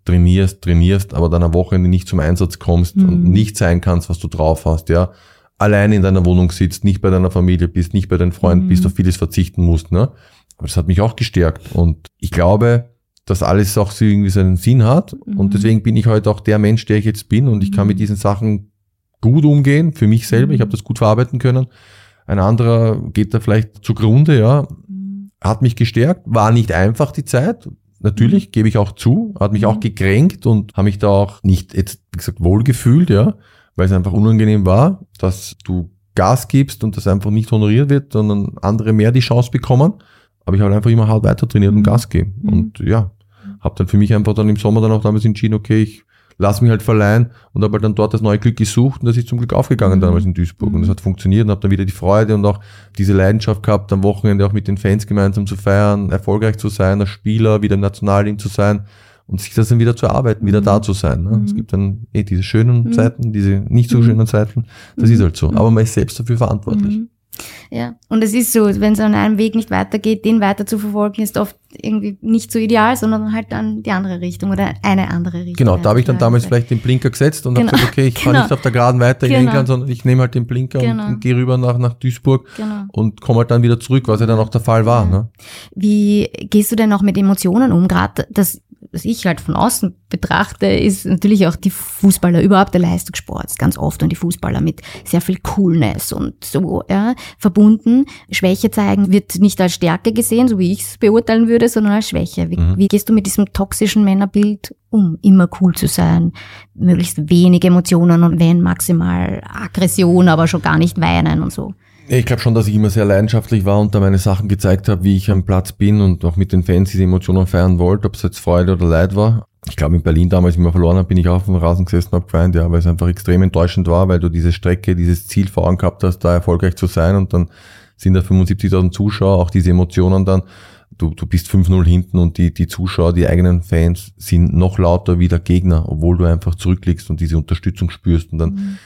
aber dann am Wochenende nicht zum Einsatz kommst und nicht sein kannst, was du drauf hast, ja. Allein in deiner Wohnung sitzt, nicht bei deiner Familie bist, nicht bei deinen Freunden bist, auf vieles verzichten musst, ne. Aber das hat mich auch gestärkt und ich glaube, dass alles auch so irgendwie seinen Sinn hat und deswegen bin ich heute auch der Mensch, der ich jetzt bin und ich kann mit diesen Sachen gut umgehen, für mich selber, ich habe das gut verarbeiten können. Ein anderer geht da vielleicht zugrunde, ja, hat mich gestärkt, war nicht einfach die Zeit, natürlich, gebe ich auch zu, hat mich auch gekränkt und habe mich da auch nicht jetzt, wie gesagt, wohlgefühlt, ja, weil es einfach unangenehm war, dass du Gas gibst und das einfach nicht honoriert wird, sondern andere mehr die Chance bekommen, aber ich habe einfach immer hart weiter trainiert und Gas geben und ja, habe dann für mich einfach dann im Sommer dann auch damals entschieden, okay, ich lass mich halt verleihen und habe halt dann dort das neue Glück gesucht und das ist zum Glück aufgegangen damals in Duisburg und das hat funktioniert und habe dann wieder die Freude und auch diese Leidenschaft gehabt, am Wochenende auch mit den Fans gemeinsam zu feiern, erfolgreich zu sein, als Spieler, wieder im Nationalteam zu sein und sich das dann wieder zu arbeiten, wieder da zu sein. Ne? Es gibt dann diese schönen Zeiten, diese nicht so schönen Zeiten, das ist halt so, aber man ist selbst dafür verantwortlich. Ja, und es ist so, wenn es an einem Weg nicht weitergeht, den weiter zu verfolgen, ist oft irgendwie nicht so ideal, sondern halt dann die andere Richtung oder eine andere Richtung. Genau, da habe ich dann damals vielleicht den Blinker gesetzt und habe gesagt, okay, ich fahre nicht auf der Geraden weiter in England, sondern ich nehme halt den Blinker und gehe rüber nach Duisburg und komme halt dann wieder zurück, was ja dann auch der Fall war. Ne? Wie gehst du denn auch mit Emotionen um? Gerade das, was ich halt von außen betrachte, ist natürlich auch die Fußballer, überhaupt der Leistungssport, ganz oft und die Fußballer mit sehr viel Coolness und so verbunden. Schwäche zeigen wird nicht als Stärke gesehen, so wie ich es beurteilen würde, sondern als Schwäche. Wie gehst du mit diesem toxischen Männerbild um? Immer cool zu sein, möglichst wenig Emotionen und wenn maximal Aggression, aber schon gar nicht weinen und so. Ich glaube schon, dass ich immer sehr leidenschaftlich war und da meine Sachen gezeigt habe, wie ich am Platz bin und auch mit den Fans diese Emotionen feiern wollte, ob es jetzt Freude oder Leid war. Ich glaube, in Berlin damals, wie wir verloren haben, bin ich auch auf dem Rasen gesessen und habe geweint, ja, weil es einfach extrem enttäuschend war, weil du diese Strecke, dieses Ziel vor Augen gehabt hast, da erfolgreich zu sein und dann sind da 75.000 Zuschauer, auch diese Emotionen dann, du bist 5-0 hinten und die Zuschauer, die eigenen Fans sind noch lauter wie der Gegner, obwohl du einfach zurückliegst und diese Unterstützung spürst und dann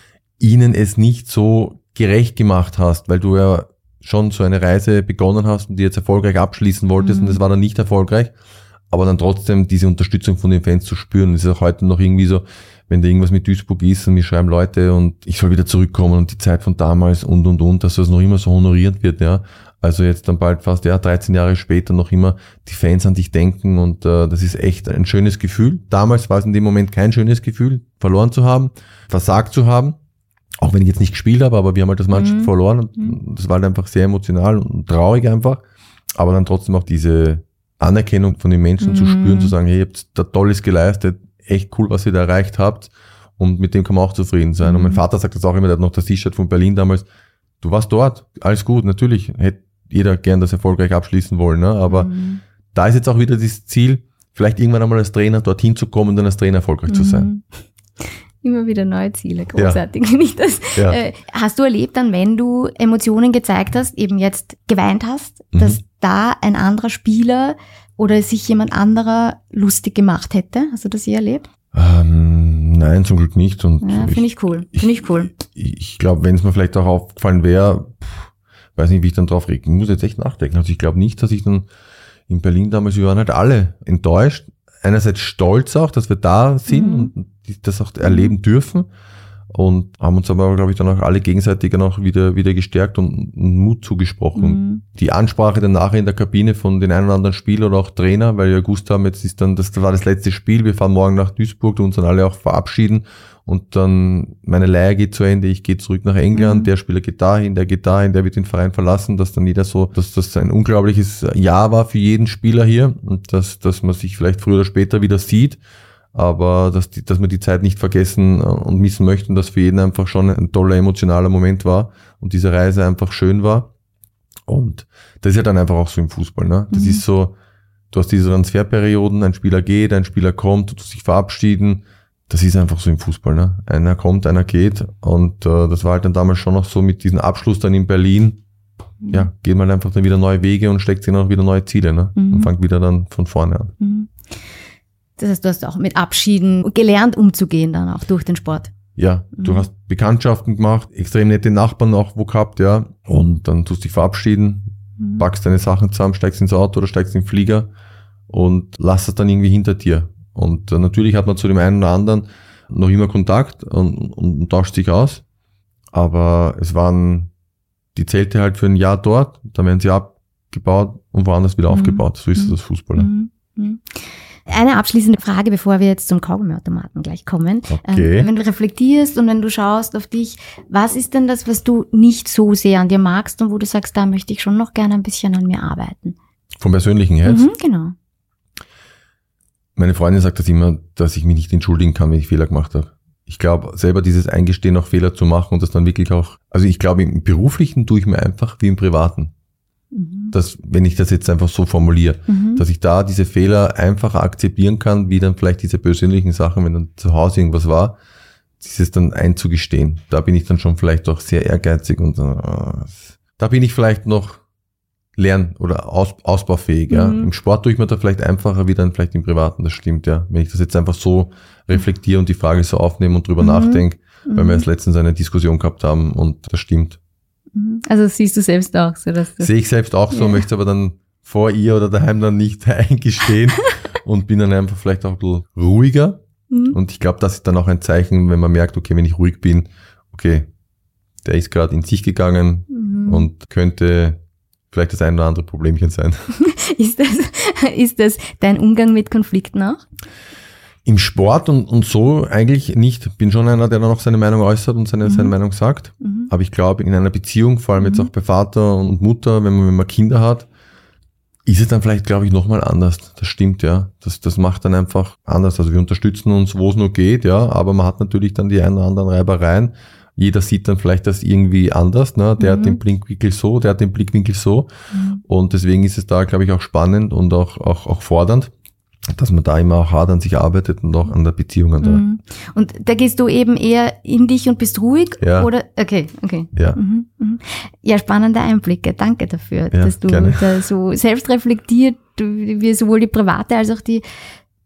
ihnen es nicht so gerecht gemacht hast, weil du ja schon so eine Reise begonnen hast und die jetzt erfolgreich abschließen wolltest und das war dann nicht erfolgreich, aber dann trotzdem diese Unterstützung von den Fans zu spüren. Das ist auch heute noch irgendwie so, wenn da irgendwas mit Duisburg ist und mir schreiben Leute und ich soll wieder zurückkommen und die Zeit von damals und, dass das noch immer so honoriert wird, ja. Also jetzt dann bald fast 13 Jahre später noch immer die Fans an dich denken und das ist echt ein schönes Gefühl. Damals war es in dem Moment kein schönes Gefühl, verloren zu haben, versagt zu haben, auch wenn ich jetzt nicht gespielt habe, aber wir haben halt das Mannschaft verloren und das war halt einfach sehr emotional und traurig einfach, aber dann trotzdem auch diese Anerkennung von den Menschen zu spüren, zu sagen, hey, ihr habt da Tolles geleistet, echt cool, was ihr da erreicht habt und mit dem kann man auch zufrieden sein. Und mein Vater sagt das auch immer, der hat noch das T-Shirt von Berlin damals, du warst dort, alles gut, natürlich, hätte jeder gern das erfolgreich abschließen wollen, ne? Aber da ist jetzt auch wieder das Ziel, vielleicht irgendwann einmal als Trainer dorthin zu kommen und dann als Trainer erfolgreich zu sein. Immer wieder neue Ziele, großartig finde ich das. Ja. Hast du erlebt dann, wenn du Emotionen gezeigt hast, eben jetzt geweint hast, dass da ein anderer Spieler oder sich jemand anderer lustig gemacht hätte? Hast du das je erlebt? Nein, zum Glück nicht. Und ja, finde ich cool. Ich glaube, wenn es mir vielleicht auch aufgefallen wäre, weiß nicht, wie ich dann drauf rede. Ich muss jetzt echt nachdenken. Also ich glaube nicht, dass ich dann in Berlin damals, wir waren halt alle enttäuscht. Einerseits stolz auch, dass wir da sind und das auch erleben dürfen. Und haben uns aber, glaube ich, dann auch alle gegenseitig dann auch wieder gestärkt und Mut zugesprochen. Die Ansprache danach in der Kabine von den einen oder anderen Spieler oder auch Trainer, weil wir gewusst haben, jetzt ist dann, das war das letzte Spiel, wir fahren morgen nach Duisburg, uns dann alle auch verabschieden und dann meine Leihe geht zu Ende, ich gehe zurück nach England, der Spieler geht dahin, der wird den Verein verlassen, dass dann jeder so, dass das ein unglaubliches Jahr war für jeden Spieler hier und dass man sich vielleicht früher oder später wieder sieht. Aber dass wir die Zeit nicht vergessen und missen möchten, dass für jeden einfach schon ein toller emotionaler Moment war und diese Reise einfach schön war. Und das ist ja dann einfach auch so im Fußball, ne? Das ist so, du hast diese Transferperioden, ein Spieler geht, ein Spieler kommt, du tust sich verabschieden. Das ist einfach so im Fußball, ne? Einer kommt, einer geht. Und das war halt dann damals schon noch so mit diesem Abschluss dann in Berlin. Ja, geht man einfach dann wieder neue Wege und steckt sich dann auch wieder neue Ziele, ne? Und fängt wieder dann von vorne an. Das heißt, du hast auch mit Abschieden gelernt, umzugehen dann auch durch den Sport. Ja, du hast Bekanntschaften gemacht, extrem nette Nachbarn auch wo gehabt, ja. Und dann tust dich verabschieden, packst deine Sachen zusammen, steigst ins Auto oder steigst in den Flieger und lass es dann irgendwie hinter dir. Und natürlich hat man zu dem einen oder anderen noch immer Kontakt und tauscht sich aus. Aber es waren die Zelte halt für ein Jahr dort, dann werden sie abgebaut und woanders wieder aufgebaut. So ist es das Fußball. Eine abschließende Frage, bevor wir jetzt zum Kaugummiautomaten gleich kommen. Okay. Wenn du reflektierst und wenn du schaust auf dich, was ist denn das, was du nicht so sehr an dir magst und wo du sagst, da möchte ich schon noch gerne ein bisschen an mir arbeiten? Vom Persönlichen her jetzt? Genau. Meine Freundin sagt das immer, dass ich mich nicht entschuldigen kann, wenn ich Fehler gemacht habe. Ich glaube, selber dieses Eingestehen, auch Fehler zu machen und das dann wirklich auch, also ich glaube, im Beruflichen tue ich mir einfach wie im Privaten. Dass, wenn ich das jetzt einfach so formuliere, dass ich da diese Fehler einfacher akzeptieren kann, wie dann vielleicht diese persönlichen Sachen, wenn dann zu Hause irgendwas war, dieses dann einzugestehen. Da bin ich dann schon vielleicht auch sehr ehrgeizig und da bin ich vielleicht noch lern- oder ausbaufähig. Ja. Im Sport tue ich mir da vielleicht einfacher wie dann vielleicht im Privaten, das stimmt, ja. Wenn ich das jetzt einfach so reflektiere und die Frage so aufnehme und drüber nachdenke, weil wir jetzt letztens eine Diskussion gehabt haben und das stimmt. Also siehst du selbst auch so, dass du... Sehe ich selbst auch so, möchte aber dann vor ihr oder daheim dann nicht eingestehen und bin dann einfach vielleicht auch ein bisschen ruhiger. Und ich glaube, das ist dann auch ein Zeichen, wenn man merkt, okay, wenn ich ruhig bin, okay, der ist gerade in sich gegangen und könnte vielleicht das ein oder andere Problemchen sein. Ist das dein Umgang mit Konflikten auch? Im Sport und so eigentlich nicht. Bin schon einer, der dann auch seine Meinung äußert und seine Meinung sagt. Aber ich glaube, in einer Beziehung, vor allem jetzt auch bei Vater und Mutter, wenn man Kinder hat, ist es dann vielleicht, glaube ich, nochmal anders. Das stimmt, ja. Das macht dann einfach anders. Also wir unterstützen uns, wo es nur geht, ja. Aber man hat natürlich dann die ein oder anderen Reibereien. Jeder sieht dann vielleicht das irgendwie anders, ne? Der hat den Blickwinkel so, der hat den Blickwinkel so. Und deswegen ist es da, glaube ich, auch spannend und auch fordernd, dass man da immer auch hart an sich arbeitet und auch an der Beziehung. Und da gehst du eben eher in dich und bist ruhig? Ja. Oder? Okay. Ja. Ja, spannende Einblicke. Danke dafür, ja, dass du gerne. da so selbst reflektiert, wie sowohl die private als auch die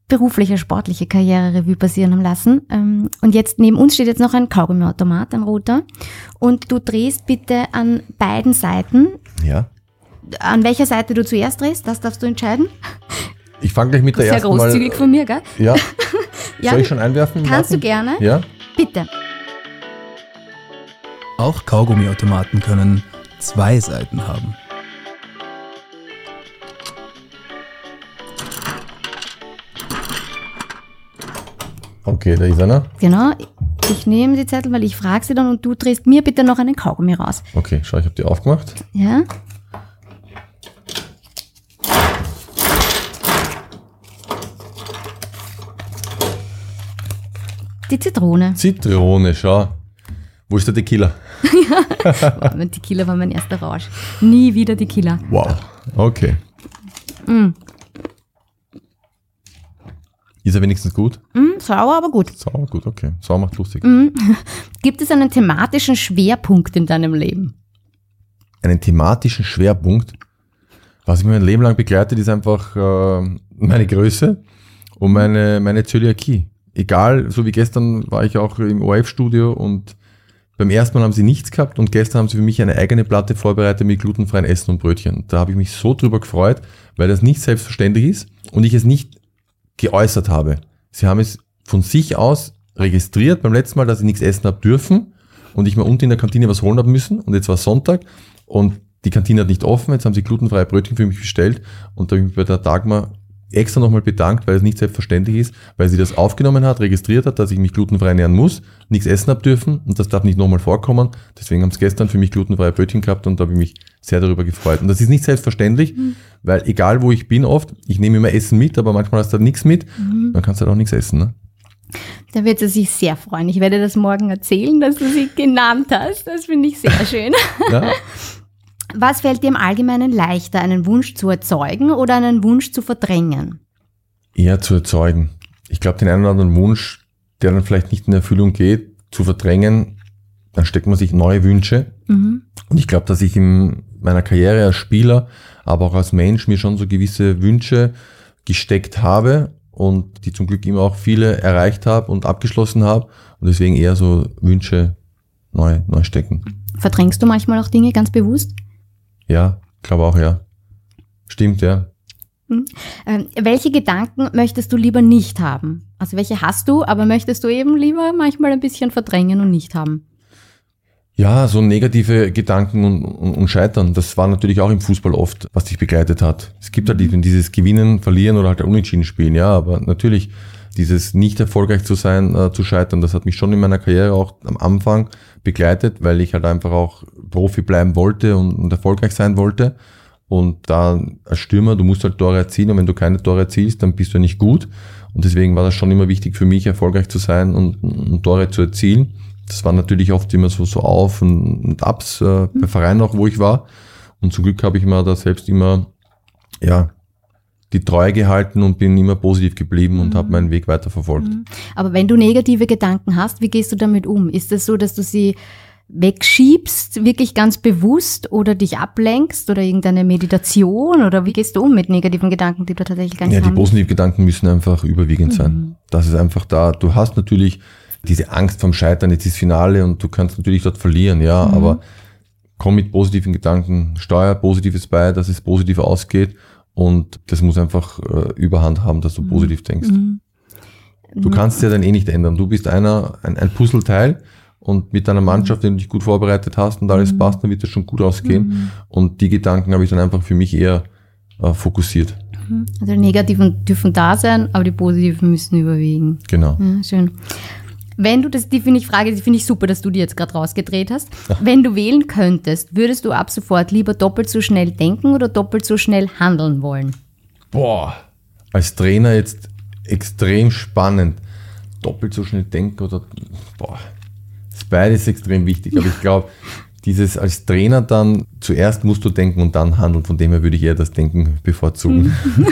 berufliche, sportliche Karriere-Revue passieren haben lassen. Und jetzt neben uns steht jetzt noch ein Kaugummiautomat, ein roter. Und du drehst bitte an beiden Seiten. Ja. An welcher Seite du zuerst drehst, das darfst du entscheiden. Ich fange gleich mit der ersten Sehr großzügig von mir, gell? Ja. Ja, soll ich schon einwerfen? Kannst du gerne. Ja. Bitte. Auch Kaugummiautomaten können 2 Seiten haben. Okay, da ist einer. Genau. Ich nehme die Zettel, weil ich frage sie dann und du drehst mir bitte noch einen Kaugummi raus. Okay, schau, ich habe die aufgemacht. Ja. Die Zitrone. Zitrone, schau. Wo ist der Tequila? Tequila war mein erster Rausch. Nie wieder Tequila. Wow. Okay. Ist er wenigstens gut? Sauer, aber gut. Sauer, gut, okay. Sauer macht lustig. Gibt es einen thematischen Schwerpunkt in deinem Leben? Einen thematischen Schwerpunkt. Was mich mein Leben lang begleitet, ist einfach meine Größe und meine Zöliakie. Egal, so wie gestern war ich auch im ORF-Studio und beim ersten Mal haben sie nichts gehabt und gestern haben sie für mich eine eigene Platte vorbereitet mit glutenfreien Essen und Brötchen. Da habe ich mich so drüber gefreut, weil das nicht selbstverständlich ist und ich es nicht geäußert habe. Sie haben es von sich aus registriert beim letzten Mal, dass ich nichts essen habe dürfen und ich mir unten in der Kantine was holen habe müssen und jetzt war Sonntag und die Kantine hat nicht offen, jetzt haben sie glutenfreie Brötchen für mich bestellt und da habe ich mich bei der Dagmar extra nochmal bedankt, weil es nicht selbstverständlich ist, weil sie das aufgenommen hat, registriert hat, dass ich mich glutenfrei ernähren muss, nichts essen habe dürfen und das darf nicht nochmal vorkommen. Deswegen haben sie gestern für mich glutenfreie Brötchen gehabt und da habe ich mich sehr darüber gefreut. Und das ist nicht selbstverständlich, weil egal wo ich bin oft, ich nehme immer Essen mit, aber manchmal hast du da nichts mit, dann kannst du halt auch nichts essen. Ne? Da wird sie sich sehr freuen. Ich werde das morgen erzählen, dass du sie genannt hast. Das finde ich sehr schön. Ja. Was fällt dir im Allgemeinen leichter, einen Wunsch zu erzeugen oder einen Wunsch zu verdrängen? Eher zu erzeugen. Ich glaube, den einen oder anderen Wunsch, der dann vielleicht nicht in Erfüllung geht, zu verdrängen, dann steckt man sich neue Wünsche. Und ich glaube, dass ich in meiner Karriere als Spieler, aber auch als Mensch mir schon so gewisse Wünsche gesteckt habe und die zum Glück immer auch viele erreicht habe und abgeschlossen habe und deswegen eher so Wünsche neu stecken. Verdrängst du manchmal auch Dinge ganz bewusst? Ja, glaube auch, ja. Stimmt, ja. Welche Gedanken möchtest du lieber nicht haben? Also welche hast du, aber möchtest du eben lieber manchmal ein bisschen verdrängen und nicht haben? Ja, so negative Gedanken und Scheitern, das war natürlich auch im Fußball oft, was dich begleitet hat. Es gibt halt dieses Gewinnen, Verlieren oder halt Unentschieden spielen, ja, aber natürlich dieses nicht erfolgreich zu sein, zu scheitern, das hat mich schon in meiner Karriere auch am Anfang begleitet, weil ich halt einfach auch Profi bleiben wollte und erfolgreich sein wollte. Und da als Stürmer, du musst halt Tore erzielen und wenn du keine Tore erzielst, dann bist du nicht gut. Und deswegen war das schon immer wichtig für mich, erfolgreich zu sein und Tore zu erzielen. Das war natürlich oft immer so Auf- und Abs bei Vereinen auch, wo ich war. Und zum Glück habe ich mir da selbst immer die Treue gehalten und bin immer positiv geblieben und habe meinen Weg weiterverfolgt. Aber wenn du negative Gedanken hast, wie gehst du damit um? Ist es so, dass du sie wegschiebst, wirklich ganz bewusst oder dich ablenkst oder irgendeine Meditation oder wie gehst du um mit negativen Gedanken, die du tatsächlich gar nicht hast? Ja, die positiven Gedanken müssen einfach überwiegend sein. Das ist einfach da. Du hast natürlich diese Angst vom Scheitern, jetzt ist Finale und du kannst natürlich dort verlieren, ja, aber komm mit positiven Gedanken, steuer Positives bei, dass es positiv ausgeht und das muss einfach Überhand haben, dass du positiv denkst. Du kannst es ja dann eh nicht ändern. Du bist ein Puzzleteil und mit deiner Mannschaft, wenn du dich gut vorbereitet hast und alles passt, dann wird das schon gut ausgehen. Und die Gedanken habe ich dann einfach für mich eher fokussiert. Also die negativen dürfen da sein, aber die positiven müssen überwiegen. Genau. Ja, schön. Wenn du die finde ich super, dass du die jetzt gerade rausgedreht hast. Wenn du wählen könntest, würdest du ab sofort lieber doppelt so schnell denken oder doppelt so schnell handeln wollen? Boah, als Trainer jetzt extrem spannend. Doppelt so schnell denken oder, das beides extrem wichtig. Aber ich glaube, dieses als Trainer dann, zuerst musst du denken und dann handeln. Von dem her würde ich eher das Denken bevorzugen.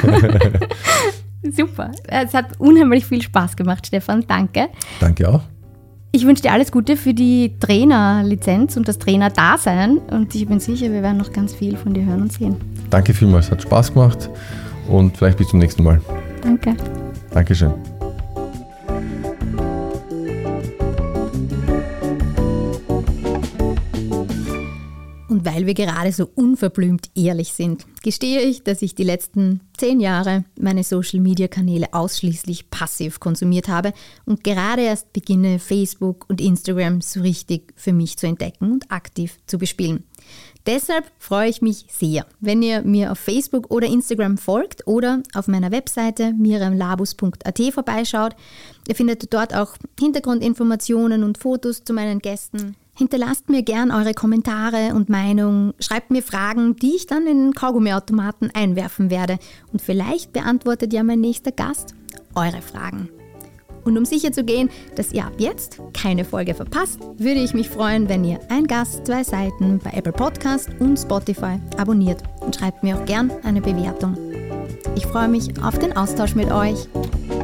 Super. Es hat unheimlich viel Spaß gemacht, Stefan. Danke. Danke auch. Ich wünsche dir alles Gute für die Trainerlizenz und das Trainerdasein. Und ich bin sicher, wir werden noch ganz viel von dir hören und sehen. Danke vielmals. Hat Spaß gemacht und vielleicht bis zum nächsten Mal. Danke. Dankeschön. Und weil wir gerade so unverblümt ehrlich sind, gestehe ich, dass ich die letzten 10 Jahre meine Social-Media-Kanäle ausschließlich passiv konsumiert habe und gerade erst beginne, Facebook und Instagram so richtig für mich zu entdecken und aktiv zu bespielen. Deshalb freue ich mich sehr, wenn ihr mir auf Facebook oder Instagram folgt oder auf meiner Webseite miriamlabus.at vorbeischaut. Ihr findet dort auch Hintergrundinformationen und Fotos zu meinen Gästen. Hinterlasst mir gern eure Kommentare und Meinungen, schreibt mir Fragen, die ich dann in den Kaugummiautomaten einwerfen werde. Und vielleicht beantwortet ja mein nächster Gast eure Fragen. Und um sicher zu gehen, dass ihr ab jetzt keine Folge verpasst, würde ich mich freuen, wenn ihr Ein Gast, 2 Seiten bei Apple Podcast und Spotify abonniert und schreibt mir auch gern eine Bewertung. Ich freue mich auf den Austausch mit euch.